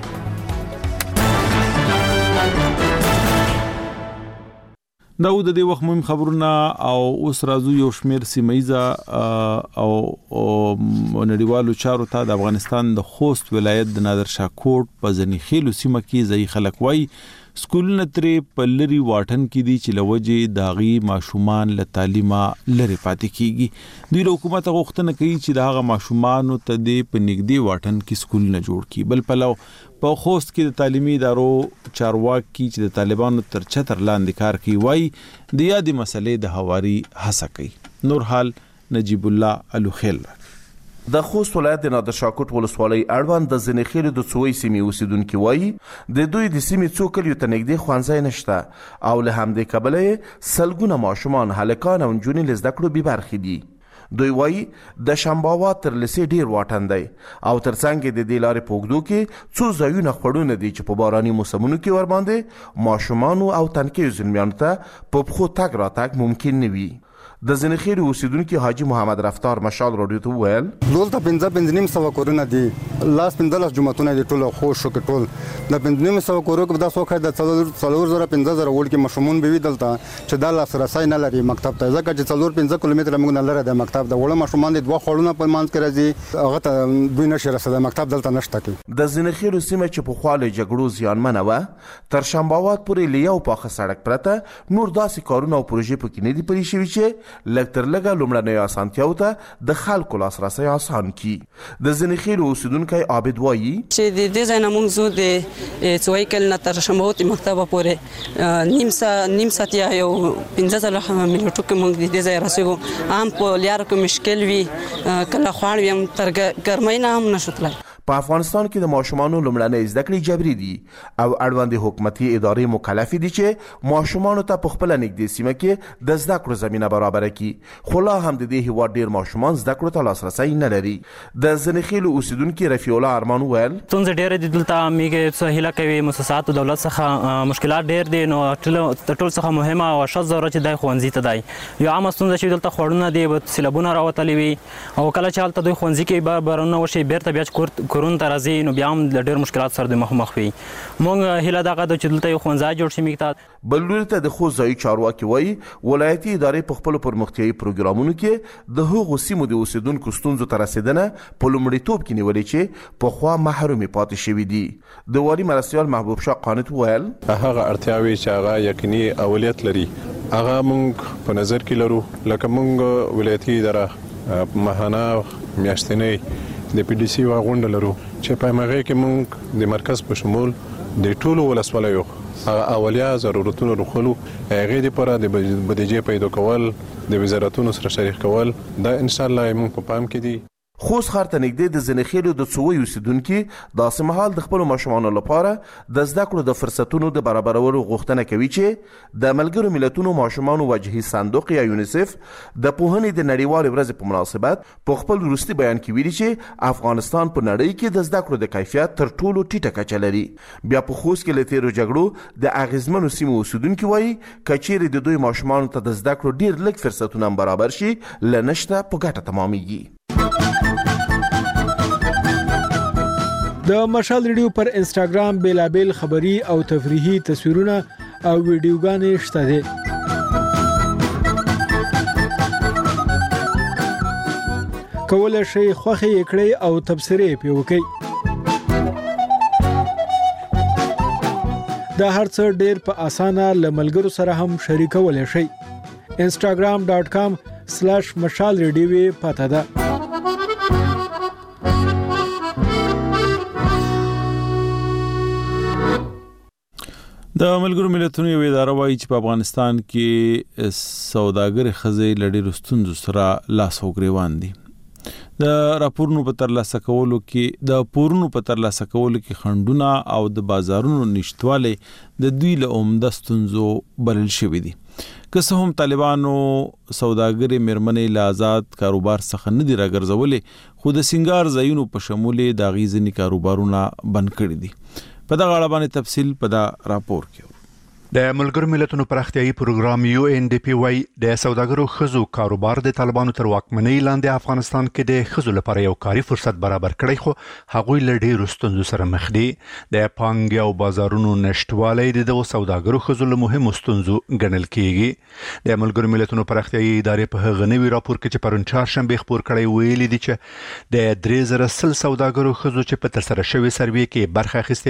A: دا د دې وخت مهم خبرونه او اوس راځو یو شمیر سیمایزه او نړیوالو چارو ته د افغانستان د خوست ولایت د نادر شاه کوټ په ځنی خېلو سیمه کې ځای خلک وای سکولونه ترې په لری واټن کې دي چې لوجه داغي ماشومان له تعلیمه لری پاتې کیږي دوی حکومت غوښتنه کوي چې دغه ماشومان ته د پنګدي واټن کې سکولونه جوړ کړي بل پلو په خوست کې د تعلیمي ادارو چارواکي چې د طالبانو تر چتر لاندې کار کوي وای د یادې مسلې د هواري هڅه کوي نور حال نجیب الله الوخیل
G: د خوست ولایت د نادر شاه کوټ ولسوالۍ اړوند د زنیخېلو د څوی سیمې اوسیدونکو وایي د دوی د سیمې څو کلیو ته نږدې ښوونځی نشته او له همدې کبله سلګونه ماشومان هلکان او نجونې له زده کړو بې برخې دي دوی وایي د شنباوا تر لسې ډیر واټن دی او ترڅنګ د دې لارې په اوږدو کې څو ځایونه خړونه دي چې په باراني موسمونو کې ورباندې ماشومانو او تنکیو زلمیانو ته په پښو تګ راتګ ممکن نه وي د زنیخېلو اوسیدونکو حاجی محمد رفتار مشال رادیو ته ویل
H: دلته 15 کورونه دي لاس 15 جمعتونه دي ټول خوش شو ټول د 15 کورو کې د سوخه د 4000 ول کې مشمون به دلته چې د لاس رسای نه لري مکتب ته ځکه چې 4-5 کیلومتر موږ نه لري د مکتب د وړ مشمان د دوه خړونه په مانځ کې راځي هغه ته دوی نشه رسېده مکتب دلته نشته کی
G: د زنیخېلو سیمه چې په خواله جګړو زیانمنه و تر شنباوات پورې لیاو پاخه سړک پرته نور داسې کارونه او پروژې پکې نه دي پرې شوي چې لکتر لګه لومړنۍ اسانتیاو ته د خلکو لاسرسي آسان کی د زنیخېلو اوسیدونکو عابد وایي
I: چې د دې ځای نه موږ زو د څوای کل نه تر شنباوت مکتب پورې نیم ساعت یا یو 15 منټو کې موږ د دې ځای رسېږو عام په لیارو کې مشکل وي کله خوړ ویم تر ګرمۍ نه هم نشو تلای
G: په افغانستان کې د ماشومانو لومړنۍ زده کړې جبري دي او اړوند حکومتي ادارې مکلف دي چې ماشومانو ته په خپل نږدې سیمه کې د زده کړو زمينه برابر کړي، خو لا هم د دې هیواد ډیر ماشومان زده کړو ته لاسرسی نه لري. د زنخیل اوسیدونکو رفیع الله ارمان وویل
C: څنګه ډیر دي دلته میګه سهیله کوي مؤسسات دولت څخه مشکلات ډیر دي، نو ټول څخه مهمه او اشد ضرورت چې د خوندزي ته دی یو عام ستونزه چې دلته خورونه دي سیلابونه راوتلې وي او کله چې حالت دوی خوندزي کې بارونه وشي بیرته بیا کورون ته راځي نو بیا هم ډیر مشکلات سره د مخ وي. مونږ هیله دغه د چې دلته یو ښوونځی جوړ شي میږي.
G: بل لوري ته د خوست ځایي چارواکي وایي ولایتي ادارې په خپلو پرمختیایي پروګرامونو کې د هغو سیمو د اوسیدونکو ستونزو ته رسېدنه په لومړیتوب کې نیولې چې پخوا محرومې پاتې شوي دي. د والي مرستیال محبوب شاه قانت وویل
J: هغه اړتیاوې چې هغه یقیني اولویت لري هغه موږ په نظر کې لرو، لکه موږ ولایتي اداره ماهانه میاشتنۍ د پی ډي سي غونډه لرو چې په هغه کې موږ د مرکز په شمول د ټولو ولسوالیو اولیا ضرورتونو رخلو هغه لپاره د بودیجې پیدا کول د وزارتونو سره شریک کول دا ان شاء الله موږ په پام کې دي.
G: خوست ښار ته نږدې د زنخیلو د څووي اوسیدونکي داسې مهال د خپلو ماشومانو لپاره د زده کړو د فرصتونو د برابرولو غوښتنه کوي چې د ملګرو ملتونو ماشومانو وجهي صندوق یا یونیسف د پوهنې د نړیوالې ورځې په مناسبت په خپل وروستي بیان کې ویلي چې افغانستان په نړۍ کې د زده کړو د کیفیت تر ټولو ټیټه کچه لري. بیا په خوست کې له تیرو جګړو د اغیزمنو سیمو اوسیدونکي وایي که چیرې د دوی ماشومانو ته د زده کړو ډیر لږ فرصتونه برابر شي له نشته په ګټه تمامیږي.
K: د مشال ریډیو پر انسټاګرام بیلابل خبری او تفریحي تصویرونه او ویډیوګانې شته دي. کولای شئ خوښه یې کړئ او تبصرې پې وکړئ. دا هر څه ډېر په اسانه له ملګرو سره هم شریکولی شئ. instagram.com/مشال ریډیو پته ده.
A: د ملګرو ملتونو یو اداره وایي چې په افغانستان کې سوداګر ښځې له ډېرو ستونزو سره لاس او ګریوان دي. د راپورونو په ترلاسه کولو کې خنډونه او د بازارونو نشتوالی د دوی له عمده ستونزو بلل شوي دي. که څه هم طالبانو سوداګرې میرمنې له آزاد کاروبار څخه نه دي راګرځولې، خو د سینګار ځایونو په شمول د هغې ځینې کاروبارونه بند کړي دي. په دغه اړه باندې تفصیل په دا راپور کې.
L: د ملګرو ملتونو پراختیایي پروګرام UNDP وايي د سوداګرو ښځو کاروبار د طالبانو تر واکمنۍ لاندې افغانستان کې د ښځو لپاره یو کاري فرصت برابر کړی، خو هغوی له ډېرو ستونزو سره مخ دي. د پانګې او بازارونو نشتوالی د دغو سوداګرو ښځو له مهمو ستونزو ګڼل کیږي. د ملګرو ملتونو پراختیایي ادارې په هغه نوي راپور کې چې پرون چهارشنبې خپور کړی ویلي دي چې د 3010 سوداګرو ښځو چې په ترسره شوې سروې کې برخه اخیستې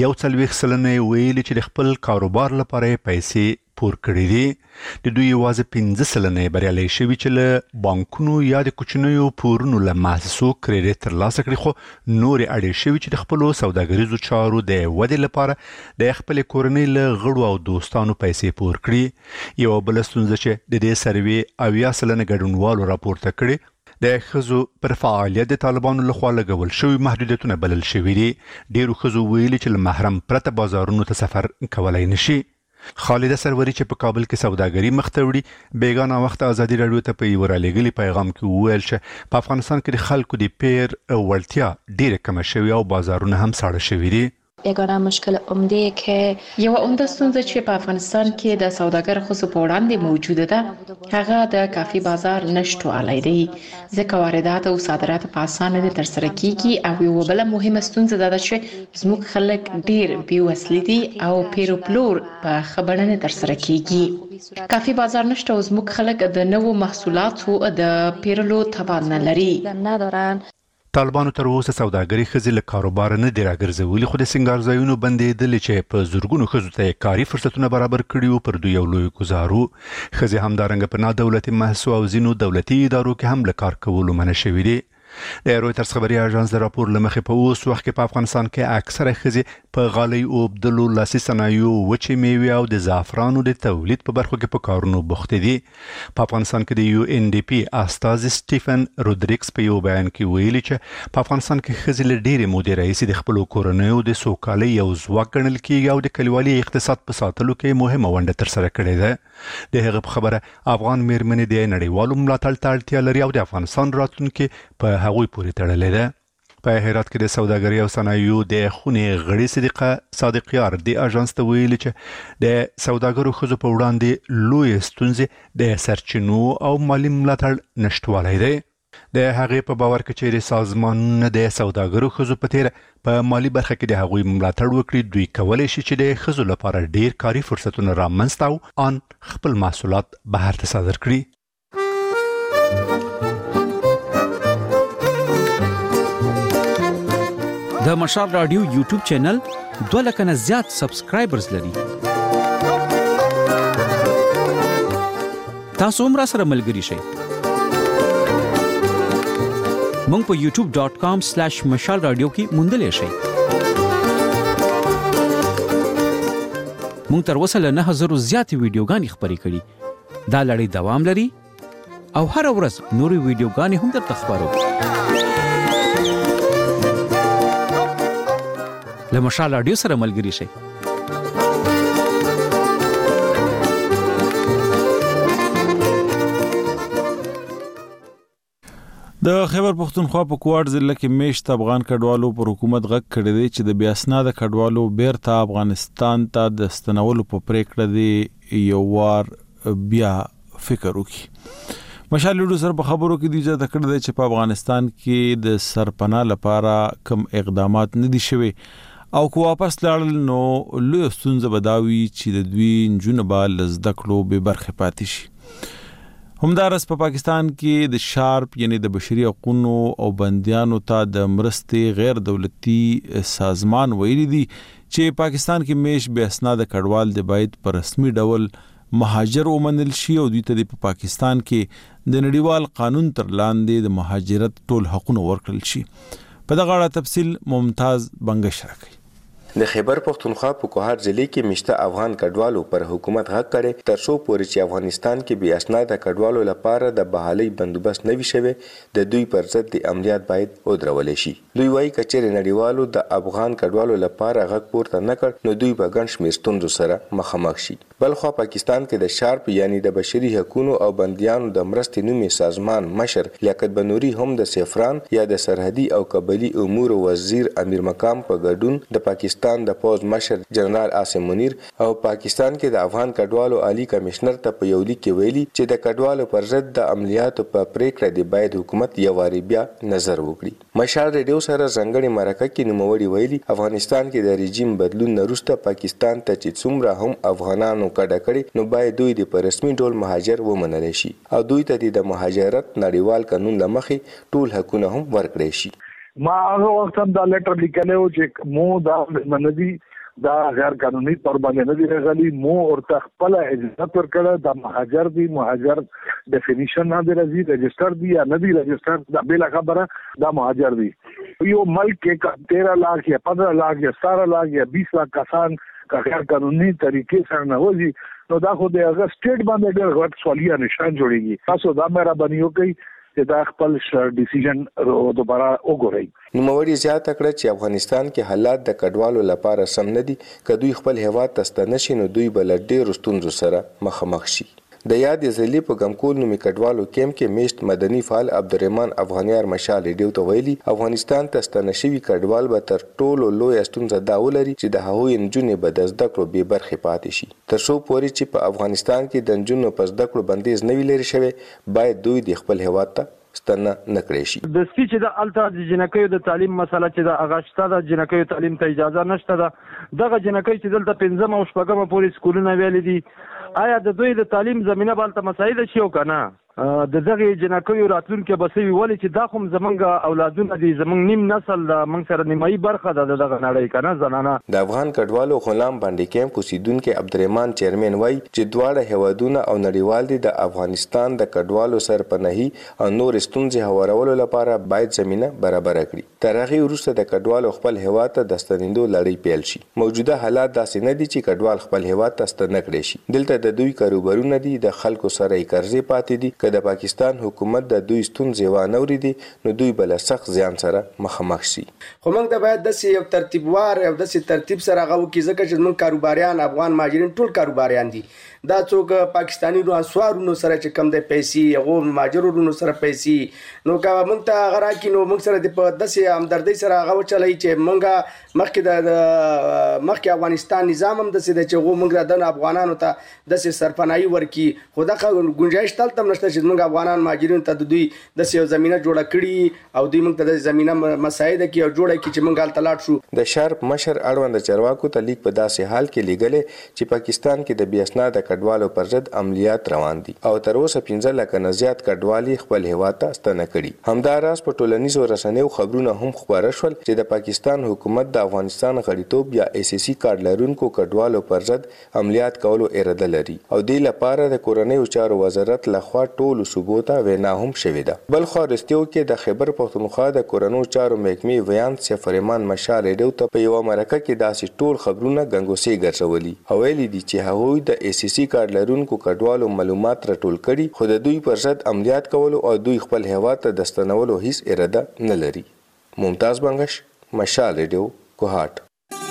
L: 41% ویلي چې د خپل کاروبار لپاره پیسې پور کړې دي. د دوی یوازې 15% بریالي شوي چې له بانکونو یا د کوچنیو پورونو له مؤسسو کریډټ ترلاسه کړي، خو نورې اړې شوي چې د خپلو سوداګریزو چارو د ودې لپاره د خپلې کورنۍ له غړو او دوستانو پیسې پور کړي. یو بل ستونزه چې د دې سروې 80% ګډونوالو راپورته کړي د ښځو پر فعالیت د طالبانو لخوا لګول شوي محدودیتونه بلل شوي دي. ډېرو ښځو ویلي چې له محرم پرته بازارونو ته سفر کولی نشي. خالده سروري چې په کابل کې سوداګري مخ ته وړي بیګانه وخت ازادي راډیو ته په یو رالیږلي پیغام کې وویل چې په افغانستان کې د خلکو د پیر وړتیا ډېره کمه شوې او بازارونه هم ساړه شوي دي.
M: یگانه مشکل عمده که یو عمده ستونزه چې په افغانستان کې د سوداګر ښځو په وړاندې موجوده ده هغه د کافي بازار نشتوالی دی، ځکه واردات او صادرات په اسانه نه ترسره کیږي. او یو بل مهمه ستونزه ده چې زموږ خلک ډیر بې وسلې دي او پیرو پلور په ښه بڼه نه ترسره کیږي. کافي بازار نشته او زموږ خلک د نوو محصولاتو د پیرلو توان نه لري.
L: طالبانو تر اوسه سوداګري ښځې له کاروبار نه دي راګرځولي، خو د سینګار ځایونو بندېدلې چې په زرګونو ښځو ته کاري فرصتونه برابر کړي وو پر دوی یو لوی ګزارو. ښځې همدارنګه په نادولتي محصو او ځینو دولتي ادارو کې هم له کار کولو منع شوي دي. د رويټرز خبري اژانس د راپور لمخې په اوس وخت کې په افغانستان کې اکثره ښځې په غالۍ اوبدلو، لاسي صنایعو، وچې میوې او د زعفرانو د تولید په برخو کې په کارونو بوخت دي. په افغانستان کې د UNDP استازي سټیفن رودریکس په یو بیان کې ویلي چې په افغانستان کې ښځې له ډېرې مودې راهیسې د خپلو کورنیو د سوکالۍ یو ځواک ګڼل کېږي او د کلیوالي اقتصاد په ساتلو کې مهمه ونډه ترسره کړې ده. د هغه په خبره افغان میرمنې د نړیوالو ملاتړ ته اړتیا لري او د افغانستان راتلونکي په هغوی پورې تړلې ده. په هرات کې د سوداګرۍ او صنایعو د خونې غړي صادقیار د اژانس ته ویلي چې د سوداګرو ښځو په وړاندې لویې ستونزې د سرچینو او مالي ملاتړ نشتوالی دی. د هغې په باور کې چې سازمانونه د سوداګرو ښځو په تیر په مالی برخه کې د هغوی ملاتړ وکړي، دوی کولی شي چې د ښځو لپاره ډیر کاري فرصتونه رامنځته او ان خپل محصولات بهر ته صادر کړي.
N: د مشال رادیو یوټیوب چینل 2 لک نه زیات سبسکرایبرز لري. تاسو هم را سره ملګري شئ. مونږ په youtube.com/مشال رادیو کې موندلې شئ. مونږ تر اوسه له 9000 زیاتې ویډیوګانې خپرې کړي. دا لړۍ دوام لري او هر ورځ نورې ویډیوګانې هم درته خپرو. له مشال رادیو سره ملګري شئ.
A: د خیبر پختونخوا په کوټ ضلع کې میشت افغان کډوالو پر حکومت غږ کړی دی چې د بیا اسناده کډوالو بیرته افغانستان ته د ستنولو په پریکړه دی یو وار بیا فکر وکړي. مشال رادیو سره په خبرو کې دی چې کړی دی چې په افغانستان کې د سرپناه لپاره کوم اقدامات نه دي شوي او کو واپس لاړل نو لوی ستونزه بداوي چې د دوی نجونه به لزده کړو به برخه پاتې شي. همدارس په پاکستان کې د شارپ یعنی د بشري حقوقو او بنديانو ته د مرستې غیر دولتي سازمان ویلي دي چې پاکستان کې میش به اسناد کډوال د باید پر رسمي ډول مهاجر ومنل شي او دوی ته د پاکستان کې د نړیوال قانون تر لاندې د مهاجرت ټول حقوق ورکړل شي. په دغه اړه تفصیل ممتاز بنگش راکړي.
O: د خیبر پختونخوا په کوهات ضلع کې مشته افغان کډوالو پر حکومت غږ کړي تر څو پورې چې افغانستان کې بې اسناده کډوالو لپاره د بحالي بندوبست نوي شوی د دوی پر ضد د عملیات باید ودرول شي. دوی وايي کچېرې نړیوالو د افغان کډوالو لپاره غږ پورته نه کړ نو دوی به ګڼ شمېر ستونزو سره مخامخ شي. بلخو پاکستان کې د شارپ یعنی د بشري حقوقو او بنديانو د مرستې نومي سازمان مشر لیاقت بنوري هم د سفران یا د سرحدي او قبلي امور وزیر امیر مقام په ګډون د پاکستان د پوز مشر جنرال عاصم منیر او پاکستان کې د افغان کډوالو عالی کمشنر ته په یو لیک کې ویلي چې د کډوالو پر ضد د عملیاتو په پریکړه دی باید حکومت یو واری بیا نظر وکړي. مشال رادیو سره ځنګړې مرکه کې نوموړي ویلي افغانستان کې د رژیم بدلون وروسته پاکستان ته چې څومره هم افغانانو کډه کړي نو باید دوی د رسمي ډول مهاجر ومنل شي او دوی ته د مهاجرت نړیوال قانون لمخې ټول حقوق هم ورکړي شي.
B: ما هغه وخت هم دا لیټر لیکلو چې مو دا مندي دا غیر قانوني تور باندې نه دی راغلي. مو ورته خپل اجازه ورکړه د مهاجر دی مهاجر ډیفینیشن نه دی راځي رجستر دی یا نه دی رجستر دا بل خبره دا مهاجر دی. یو ملک کې 13 लाख یا 15 लाख یا 17 लाख یا 20 लाख کسان غیر قانوني طریقې سره نه وځي نو دا خو د هغه سټیټ باندې ډېر غټ سوالیه نشان جوړیږي. تاسو دا مهرباني وکړئ چې دا خپل ډیسیژن دوباره وګورئ.
O: نوموړي زیاته کړه چې افغانستان کې حالات د کډوالو لپاره سم نه دي. که دوی خپل هیواد ته ستنه شي نو دوی به له ډېرو ستونزو سره مخامخ شي. د یاد ضلع په ګمکول نومي کډوالو کیمپ کې میشت مدني فعال عبدالرحمن افغانیار مشال رادیو ته ویلي افغانستان ته ستنه شوي کډوال به تر ټولو لویه ستونزه دا ولري چې د هغوی نجونې به د زده کړو بې برخې پاتې شي. تر څو پورې چې په افغانستان کې د نجونو په زده کړو بندیز نه وي لرې شوی باید دوی د خپل هیواد ته ستنه نه کړی شي.
P: د سپیچ د الته د جنکیو د تعلیم مسله چې د اغاشته د جنکیو تعلیم ته اجازه نشته ده. دغه جنکی چې دلته 15 او 16 پورې سکولونه ویل دي آیا د دوی د تعلیم زمينه بالته مسایل شي او کنه د دغه جنکیو راتلونکي به سوي ولې چې دا خو زمونږ اولادونه دي زمونږ نیم نسل د موږ سره نیمایي برخه ده دغه نړۍ کنه زنانه.
O: د افغان کډوالو غلام باندې کیمپ اوسیدونکو عبدالرحمن چیرمن وایي چې دواړه هیوادونه او نړیوال دي د افغانستان د کډوالو سرپناهي او نور ستونزې هوارولو لپاره باید زمينه برابر کړي. تر هغه وروسته د کډوالو خپل هیواد ته د ستنېدو لړۍ پیل شي. موجوده حالات داسې نه دي چې کډوال خپل هیواد ته ستنه کړي شي. دلته د دوی کاروبارونه دي د خلکو سره یې قرضې پاتې دي. که د پاکستان حکومت د دوی ستونزې وانوري دي نو دوی بل سخت زیان سره مخامخ شي.
D: خو موږ د باید د یو ترتیبوار او د ترتیب سره هغه وکړي ځکه چې موږ کاروباریان افغان مهاجرین ټول کاروباریان دي. دا څوک پاکستانی روانسوارونو سره چې کم د پیسې هغه مهاجرونو سره پیسې نو که موږ ته غرا کې نو موږ سره د په داسې همدردۍ سره هغه چلای چې موږ مخکې افغانستان نظام هم داسې دی چې هغه موږ د افغانانو ته داسې سرپناهي ورکړي. خو دغه ګنجایش دلته هم نشته چې موږ افغانان مهاجرینو ته د دوی داسې یو زمینه جوړه کړي او دوی موږ ته د زمینه مساعده کړي او جوړه کړي چې موږ هلته لاړ شو.
O: د شرپ مشر اړوند چارواکو ته لیک په داسې حال کې لیږلی چې پاکستان کې د بې اسناده کډوالو پر ضد عملیات روان دي او تر اوسه 15 لکه نه زیات کډوالي خپل هیواد ته ستنه کړي. همداراز په ټولنیزو رسنیو خبرونه هم خپاره شول چې د پاکستان حکومت د افغانستان غړیتوب یا ACC کارت لرونکو کډوالو پر ضد عملیات کولو اراده لري او دې لپاره د کورنیو چارو وزارت لخوا ټولو صوبو ته وینا هم شوې ده. بل خو رستیو کې د خیبر پښتونخوا د کورنیو چارو محکمې ویان سفرمان مشال ریډیو ته په یو مرکه کې داسې ټول خبرونه غنګوسي ګرځولي او ویلي دي چې هغوی د ACC کارت لرونکو کډوالو معلومات راټول کړي خو د دوی پر ضد عملیات کولو او دوی خپل هیواد ته د ستنولو هیڅ اراده نه لري. ممتاز بنگش، مشال ریډیو، کوهاټ.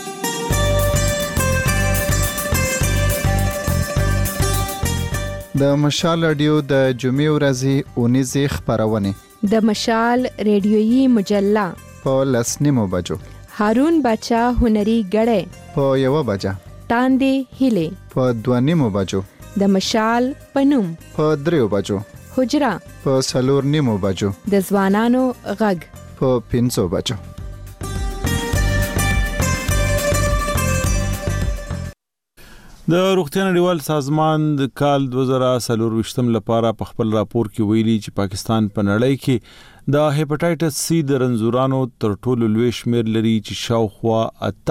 Q: د مشال رادیو د جمعې ورځې اونیزې خبرونه
R: د مشال ریډیویي مجله
Q: په 10:30 بجو،
R: هارون بچا هنري غړې
Q: په 1 بجه،
R: تاندې هیلې
Q: په 2:30 بجو،
R: د مشال پنوم
Q: په 3 بجو،
R: حجرا
Q: په 4:30 بجو،
R: د ځوانانو غږ
Q: په 5 بجو.
A: د روغتیا نړیوال سازمان د کال 2024 لپاره په خپل راپور کې ویلي چې پاکستان په نړۍ کې د هپاتایټس سی د رنځورانو تر ټولو لوی شمیر لري چې شاوخوا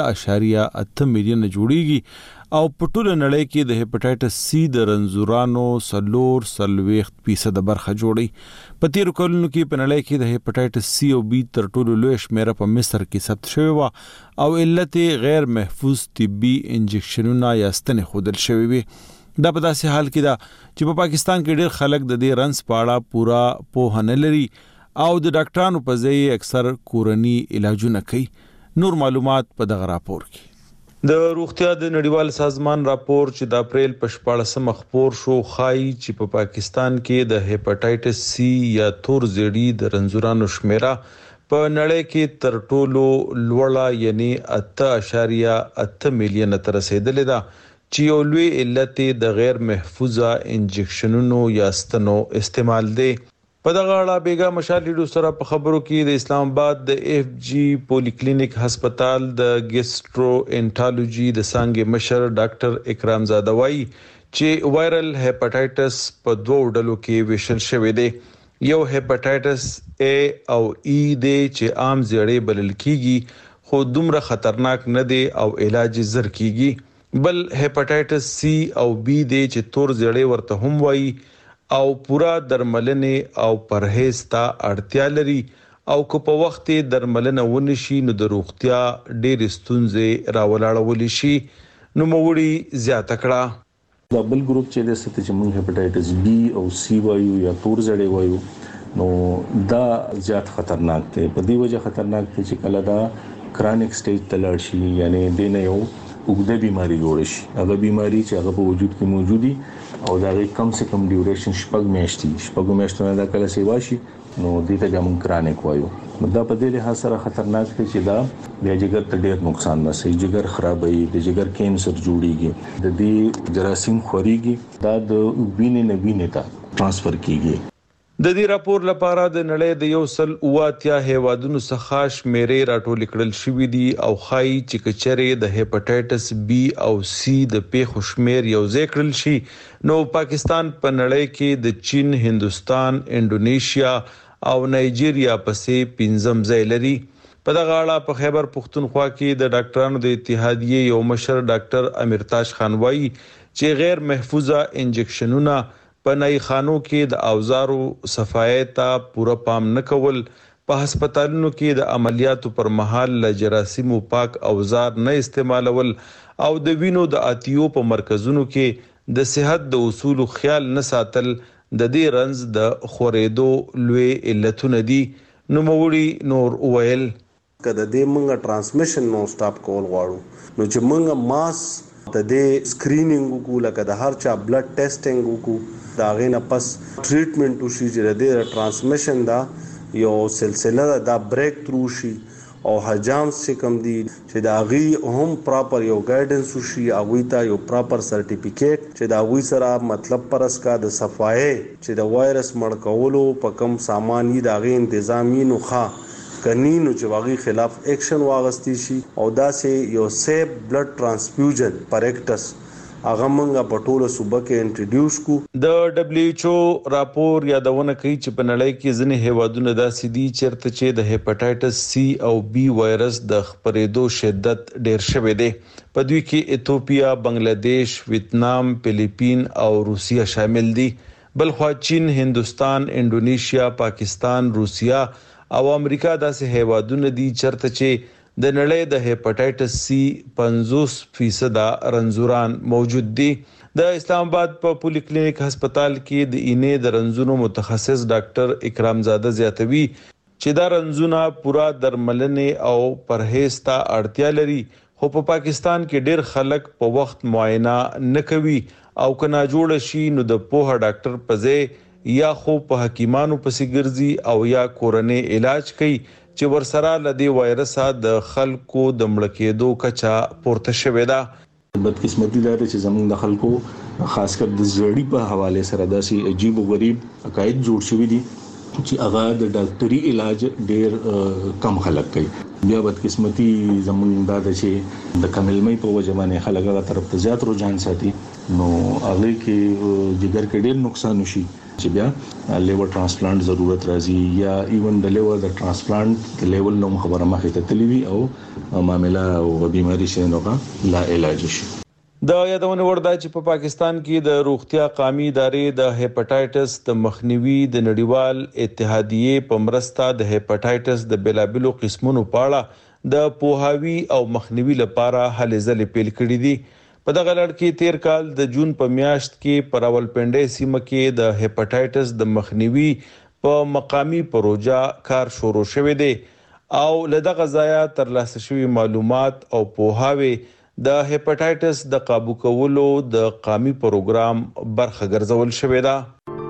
A: 8.8 میلیون جوړیږي او په ټوله نړۍ کې د هپاتایټس سی د رنځورانو 40% برخه جوړي. په تیرو کلونو کې په نړۍ کې د هپاتایټس سی او بی تر ټولو لوی شمیر په مصر کې ثبت شوی و او علت غیر محفوظ طبي انجکشنونه یا ستنې خودل شوی وي. دا په داسې حال کې ده چې په پاکستان کې ډېر خلک د دې رنځ په اړه پورا پوهه نه لري او د ډاکټرانو په ځای اکثر کورني علاجونه کوي. نور معلومات په دغه راپور کې. د روغتیا د نړیوال سازمان راپور چې د اپریل په 14 خبر شو ښایي چې په پاکستان کې د هپاتایټس سی یا تور زیړی د رنځورانو شمیره په نړۍ کې تر ټولو لوړه یعنی 8.8 میلیون ته رسیدلې ده چې یو لوی علت د غیر محفوظه انجکشنونو یا ستنو استعمال دی. په دغه اړه بیګا مشال ریډیو سره په خبرو کې د اسلام آباد د FG پولی کلینیک هسپتال د ګیسټرو انټالوجي د څنګه مشر ډاکټر اکرام زاده وایي چې وایرل هپاتایټس په دوه ډلو کې ویشل شوی دی. یو هپاتایټس A او E دی چې عام زیړې بلل کیږي خو دومره خطرناک نه دی او علاج زر کیږي. بل هپاتایټس C او B دی چې تور زیړې ورته هم وایي او پورا درملنه او پرهیز ته اړتیا لري او که په وخت درملنه ونشي نو د روغتیا ډېر ستونزې راولاړول شي. نو موړي زیاته کړه
S: دا بل ګروپ چې د ست چې موږ هپاتایټس B او C وایو یا تور زړې وایو نو دا زیات خطرناک دی. په دې وجه خطرناک دی چې کله دا کرانیک سټیج ته لاړ شي یعنی د نه یو وګړه بیماری جوړ شي. هغه بیماری چې هغه په وجود کې موجودي او دا غي کم سے کم ډیوریشن شپږ میاشتې نه دا کله سیوا شي نو دې ته موږ کرانیک وایو. دا په دې لحاظ سره خطرناک دی چې دا د جګر ته ډېر نقصان رسوي. جګر خرابوي، د جګر کینسر جوړیږي، د دې جراثیم خوريږي، دا د وینې نه وینې ته ترانسفر کیږي.
A: د دې راپور لپاره د نړۍ د 180 هیوادونو څخه شمیرې راټول کړل شوې دي او خای چې کچره د هپاتایټس بی او سی د پیښو شمیر یو ځای کړل شي نو پاکستان په نړۍ کې د چین، هندستان، انډونیشیا او نایجیریا پسې 5م ځای لري. په دغه اړه په خیبر پختونخوا کې د ډاکټرانو د اتحادیې یو مشر ډاکټر امیرتاج خان وایي چې غیر محفوظه انجکشنونه په نای خانو کې د اوزارو صفای ته پوره پام نه کول، په هسپتالونو کې د عملیاتو پر مهال ل جراثیمو پاک اوزار نه استعمالول او د وینو د اتیو په مرکزونو کې د صحت د اصول خیال نه ساتل د دې رنز د خورېدو لوی علتونه دي. نوموړي نور وویل
E: کله د منګه ترانسمیشن نو سټاپ کول غواړو نو چې منګه ماس د دې سکرینینګ وکړو لکه د هر چا بلډ ټیسټینګ وکړو دا غینه پس ټریټمنټ وشي چې د ترانسمیشن دا یو سلسله دا بریک تھرو شي او حجامس چې کم دي چې دا غي هم پراپر یو ګایډنس وشي او تا یو پراپر سرټیفیکیټ چې دا وی سره مطلب پرس کا د صفای چې د وایرس مړ کولو په کم سامان یې دا غي تنظیمي نو ښه کنینو چې واغی خلاف ایکشن واغستی شي او دا سه یو سیف بلډ ترانسفیوژن پریکټس هغه مونږه په ټوله صوبه کې انټروډیوس کو.
A: د دبليو ایچ او راپور یادونه کوي چې په نړۍ کې ځینې هیوادونه داسې دي چیرته چې د هپاتایټس سی او بی وایرس د خپرېدو شدت ډیر شوی دی. په دوی کې ایتھوپیا، بنگلاديش، ویتنام، فلیپین او روسیا شامل دي. بلخوا چین، هندستان، انډونیشیا، پاکستان، روسیا او امریکا داسې هیوادونه دي چیرته چې د نړۍ د هپاتایټس سی 50% رنځوران موجود دي. د اسلام آباد په پولی کلینیک هسپتال کې د اینې د رنځونو متخصص ډاکټر اکرام زاده زیاتوي چې دا رنځونه پورا درملنې او پرهیز ته اړتیا لري، خو په پاکستان کې ډیر خلک په وخت معاینه نه کوي او کنا جوړ شي نو د پوهه ډاکټر په ځای یا خو په حکیمانو پسې ګرځي او یا کورنۍ علاج کوي چې ورسره لدی وایرسه د خلکو د مړ کېدو کچا پورته شوې ده.
S: بدقسمتي دا چې زموږ د خلکو خاص کر د زړی په حواله سره داسې عجیب او غریب عقاید جوړ شوی دي چې هغه د ډاکټري علاج ډیر کم خلک کوي. بیا بدقسمتي زموږ دا چې د کملمۍ په وجه باندې خلک هغه طرف ته زیات رجحان ساتي نو هغه کې جګر کې ډیر نقصان وشي چې بیا لیور ترانسپلانت ضرورت راځي یا ایون د لیور د ترانسپلانت د لیول نو خبره مخه ته تلوي او معاملې او بیماری شي نوغه لا علاج شي.
A: د یادونه وردا چې په پاکستان کې د روغتیا قومي ادارې د هپاتایټس د مخنیوي د نړیوال اتحادیې په مرسته د هپاتایټس د بلابلو قسمونو په اړه د پوهاوی او مخنیوي لپاره هلې ځلې پیل کړې دي. په دغه لړ کې تیر کال د جون په میاشت کې پر راولپنډي سیمه کې د هپاتایټس د مخنیوي په مقامی پروژه کار شروع شوه دی او لدغه ځای ترلاسه شوی معلومات او پوهاوی د هپاتایټس د قابو کولو د قومي پروګرام برخه ګرځول شوې ده.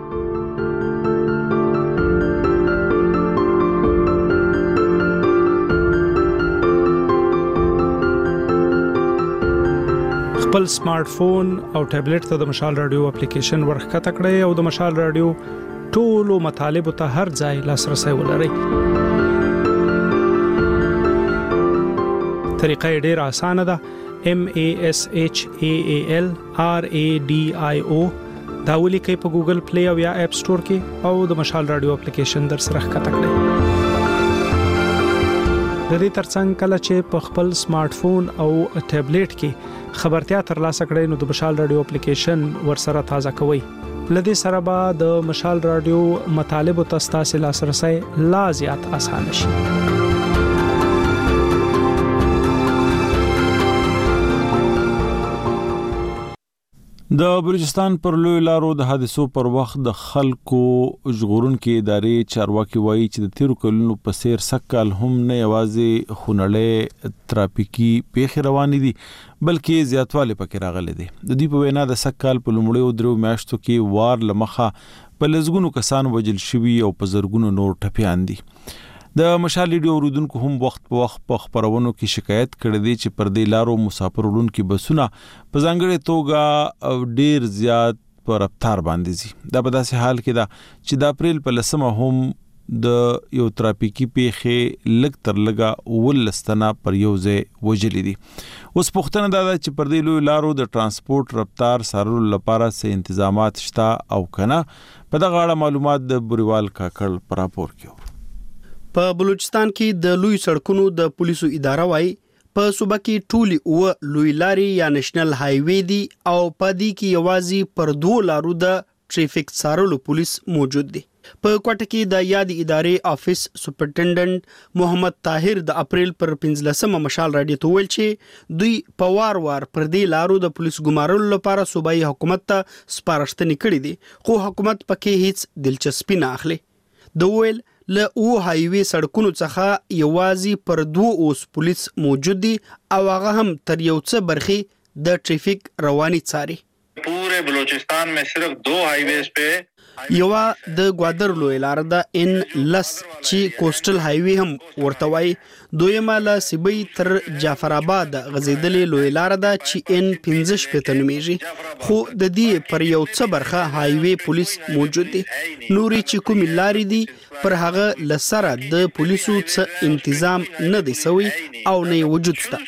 T: خپل سمارټ فون او ټابلیټ ته د مشال رادیو اپلیکیشن ورخکته کړئ او د مشال رادیو ټولو مطالب ته هر ځای لاسرسي ولرئ. طریقه ډیره اسانه ده. MASHAAL RADIO دا ولیکئ په ګوګل پلی او یا اپ سٹور کې او د مشال رادیو اپلیکیشن در سره ښکته کړئ. د دې ترڅنګ کله چې په خپل سمارټ فون او ټابلیټ کې خبرتیا ترلاسه کړئ نو د مشال رادیو اپلیکیشن ورسره تازه کوئ. لدې سره به د مشال رادیو مطالب او تاسو لاسرسي لا زیات اسانه شي.
A: د بلوچستان پر لوی لارو د حادثو پر وخت د خلکو ژغورونکو ادارې چارواکي وایي چې د تیرو کلونو په سیر سکهال هم نه یوازې خونړې ترافیکي پیښې روانې دي بلکې زیاتوالی پکې راغلي دي. د دې په وینا د سکهال په لومړیو درو میاشتو کې وار لمخه په لزګونو کسان وجل شوي او په زرګونو نور ټپیان دي. د مشال ریډیو اوریدونکو هم وخت په وخت په خبرونو کې شکایت کړې دي چې پر دې لارو مسافر وړونکو بسونه په ځانګړي توګه ډیر زیات په رفتار باندې زی. دا په داسې حال کې دا چې د اپریل په 10 هم د یو ترافیکي پیښې لږ تر لږه 19 پر یو ځای وژلې دي. اوس پوښتنه دا ده چې پر دې لوی لارو د ترانسپورت رفتار څارلو لپاره څه انتظامات شته او کنه. په دغه اړه معلومات د بوریوال کاکړ په راپور کې.
F: په بلوچستان کې د لوی سړکونو د پولیسو اداره وایي په صوبه کې ټولي لوی لارې یا نېشنل های وی دي او په دې کې یوازې پر 2 لارو د ټریفیک څارلو پولیس موجود دي. په کوټه کې د یاد ادارې افیس سپرنټنډنټ محمد طاهر د اپریل پر 15 مشال راډیو ته ویل چې دوی په وار پر دې لارو د پولیس ګمارلو لپاره صوبایي حکومت ته سپارښتنې کړې دي خو حکومت پکې هیڅ دلچسپي نه اخلي. د ویل له هایوي سړکونو څخه یوازې پر 2 اوس پولیس موجود دي او هغه هم تر یو څه برخې د ټریفیک رواني څاري.
U: पूरे बलूचिस्तान में सिर्फ 2 हाईवेज पे
F: یوا د گوادر لوی لار د ان لس چې کوسټل هایوي هم ورته وای. دویمه له سیبی تر جعفر آباد غزیدلې لوی لار د چې ان 15 پته نومیږي خو د دې پر یو څه برخه هایوي پولیس موجود دي. نوري چې کوم لارې دي پر هغه لسره د پولیسو څه تنظیم نه دی سوی او نه وجود شته.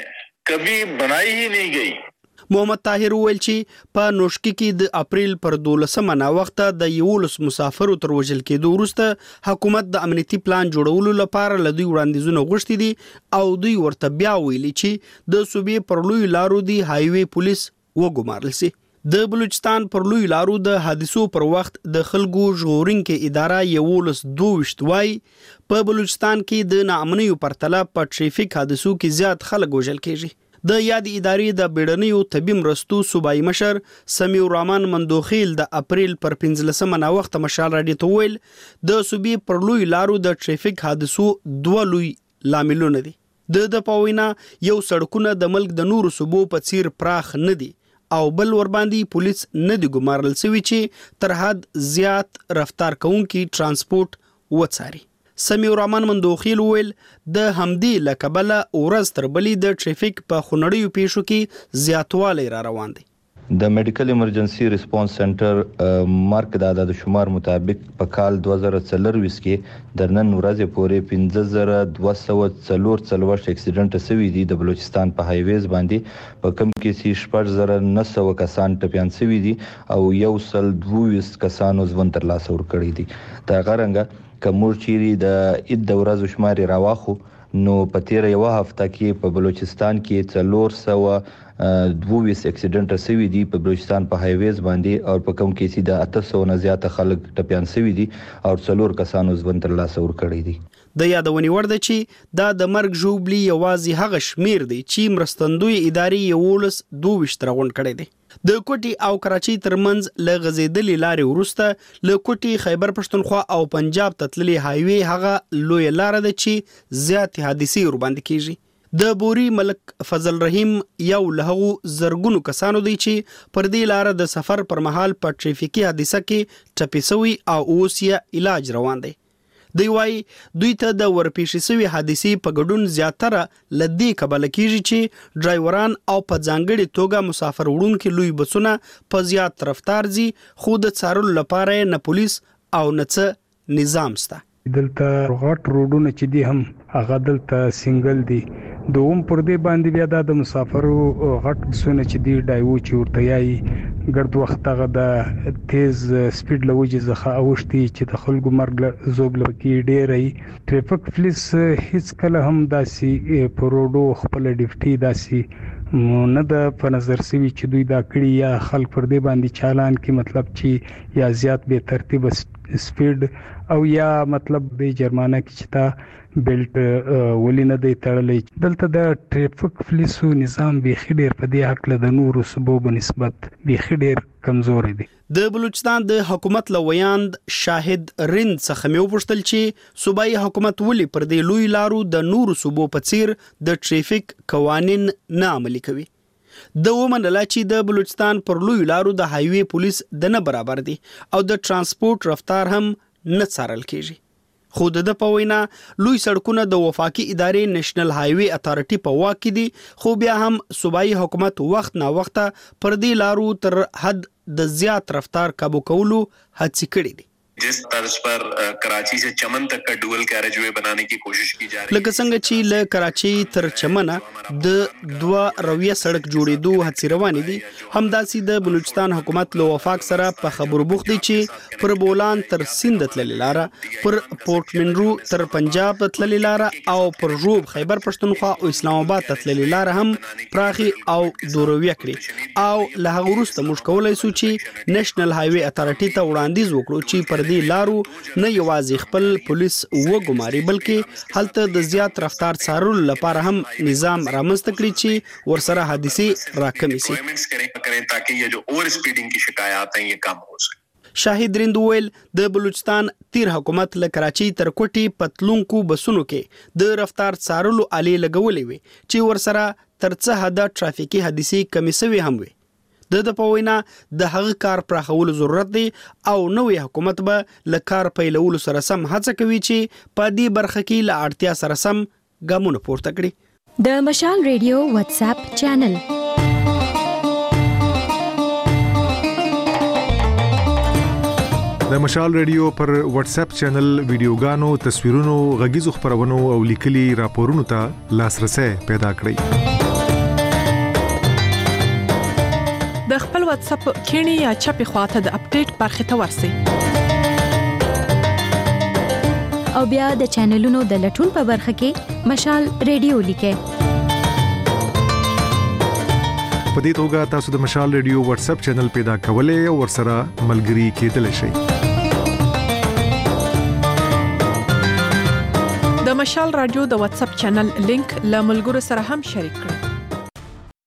U: کبھی بنائی ہی نہیں گئی.
F: محمد طاهر ویل چې په نوشکی کې د اپریل پر 12 نا وخت د 11 مسافرو تر وژل کېدو وروسته حکومت د امنیتي پلان جوړولو لپاره لدی وړاندیزونه غوښتي دي او دوی ورته بیا ویلي چې د صوبې پر لوی لارو دی هایوي پولیس وګمارل سي. د بلوچستان پر لوی لارو د حادثو پر وخت د خلکو ژغورونکو اداره 22 وای په بلوچستان کې د ناامنیو پرتله په ټریفیک حادثو کې زیات خلک وژل کېږي. د یاد ادارې د بیړنیو طبي مرستو صوبایي مشر سمیع الرحمن مندوخیل د اپریل پر 15 نا وخت مشال راډیو ته ویل د صوبې پر لوی لارو د ټریفیک حادثو 2 لوی لاملونه دي. د پوینا یو سړکونه د ملک د نورو صوبو په څیر پراخ نه دي او بل ور باندې پولیس نه دی ګمارل سوي چې تر حد زیات رفتار کوونکي ترانسپورت وڅاري. سمیع الرحمن مندوخیل ویل د همدې لکبله ورځ تر بلې د ټریفیک په خونړیو پیښو کې زیاتوالی را روان دی.
V: د میډیکل ایمرجنسي ریسپانس سنټر مارک د عدد شمار مطابق په کال 2024 کې د نن ورځې پورې 5244 اکسیډنټ شوي دي. د بلوچستان په هایویز باندې په کم کې 4900 کسان ټپيان شوي دي او 122 کسانو ژوند ترلاسه ورکړي دي. دا غرنګه کومور چيري د اید د ورځو شماري راواخو نو په تیر یو هفته کې په بلوچستان کې 422 اکسیډنټ شوي دي په بلوچستان په هایویز باندې او په کوم کې د 800 نه زیات خلک ټپيان شوي دي او 4 کسانو ژوند ترلاسه ورکړي دي.
F: د یادونې وړ ده چې دا د مرګ ژوبلي یوازې هغه شمیر دی چې مرستندوی ادارې 22 راغونډ کړي دي. د کوټي او کراچي ترمنځ ل غزیدلې لارې ورسته ل کوټي خیبر پښتونخوا او پنجاب تتللي هایوي هغه لوی لار ده چې زیات حادثې ور باندې کیږي. د بوري ملک فضل رحیم یو له زرګونو کسانو دی چې پر دې لار د سفر پر مهال په ټریفیکي حادثه کې ټپي شوی او اوس یې علاج روان دی. دی وای دوی ته د ورپېښې شوي حادثې په ګډون زیاتره لدې کبله کیږي چې ډرایوران او په ځانګړې توګه مسافر وړونکي لوی بسونه په زیات رفتار ځي خو د څارلو لپاره نه پولیس او نه څه نظام شته.
X: دلته غټ روډونه چې دي هم هغه دلته سنگل دي. دوم پر دې باندې بیا د مسافرو غټ بسونه چې دی ډایو چې ورته یایي ګرد وخت هغه د تیز سپیډ لوجې ځخه اوښتي چې د خلکو مرګ زوبله کې ډېری ټریفیک پولیس هیڅ کله هم داسي په روډو خپل ډیوټي داسي نه د په نظر سوي چې دوی دا کړی یا خلک پر دې باندې چالان کې مطلب چې یا زیات به ترتیب سپیډ او یا مطلب به جرمانه کې چې تا بیلټ ولې نه دی تړلی. دلته د ټریفیک پولیسو نظام بیخي ډېر په دې حق له د نورو صوبو په نسبت بیخي ډېر کمزوري دی.
F: د بلوچستان د حکومت لویاند شاهد رند څخه مې وپوښتل چې صوبایي حکومت ولې پر دې لوی لارو د نورو صوبو په څیر د ټریفیک قوانین نه عملي کوي. د ومنله چې د بلوچستان پر لوی لارو د هایوي پولیس د نه برابر دي او د ترانسپورت رفتار هم نه څارل کیږي. خو د پوینا لوی سړکونه د وفاقي ادارې نېشنل هایوي اتارټي په واک کې دي خو بیا هم صوبایي حکومت وخت نا وخت پر دې لارو تر حد د زیات رفتار کابو کولو هڅې کړې دي.
C: जिस तर्ज पर कराची से चमन तक का डुअल कैरेजवे बनाने की कोशिश की जा रही है,
F: लکه څنګه چې له کراچي تر چمنه د دوه رویه سړک جوړېدو هڅې روانې دي، همداسې د بلوچستان حکومت له وفاق سره په خبرو بوخت دی چې پر بولان تر سیند تللې لاره، پر پورټ منرو تر پنجاب تللې لاره او پر روب خیبر پښتونخوا او اسلام آباد تللې لاره هم پراخي او دورویه کړي. او له هغه وروسته موږ کولای شو چې نېشنل هایوي اتارټي ته وړاندیز وکړو چې پر دې لارو نه یوازې خپل پولیس وګماري بلکې هلته د زیات رفتار څارلو لپاره هم نظام رامنځته کړي چې ورسره حادثې راکمې شي
C: ताकि ये जो ओवर स्पीडिंग की शिकायत हैं ये कम हो सके.
F: شاهد رند ویل د بلوچستان تیر حکومت له کراچي تر کوټي پتلونکو بسونو کې د رفتار څارلو آلې لګولې وي چې ورسره تر څه حد ټرافیکي حادثې کمې شوې هم وي. د پوینا د هغه کار پراخولو ضرورت دی او نوې حکومت به له کار پیلولو سره سم هڅه کوي چې په دې برخه کې له اړتیا سره سم ګامونه پورته کړي.
H: د مشال ریډیو واتس اپ چینل
I: د مشال ریډیو پر واتس اپ چینل ویډیوګانو، تصویرونو، غږیزو خبرونو او لیکلي راپورونو ته لاسرسي پیدا کړئ.
W: د خپل واتس اپ کینی یا چپی خواته د اپډیټ برخه ته ورسئ
H: او بیا د چینلونو د لټون په برخه کې مشال ریډیو لیکئ.
I: په دې توګه تاسو د مشال ریډیو واتس اپ چینل پیدا کولای او ورسره ملګري کېدلی شئ.
W: د مشال رادیو د واتس اپ چینل لینک له ملګرو سره هم شریک کړئ.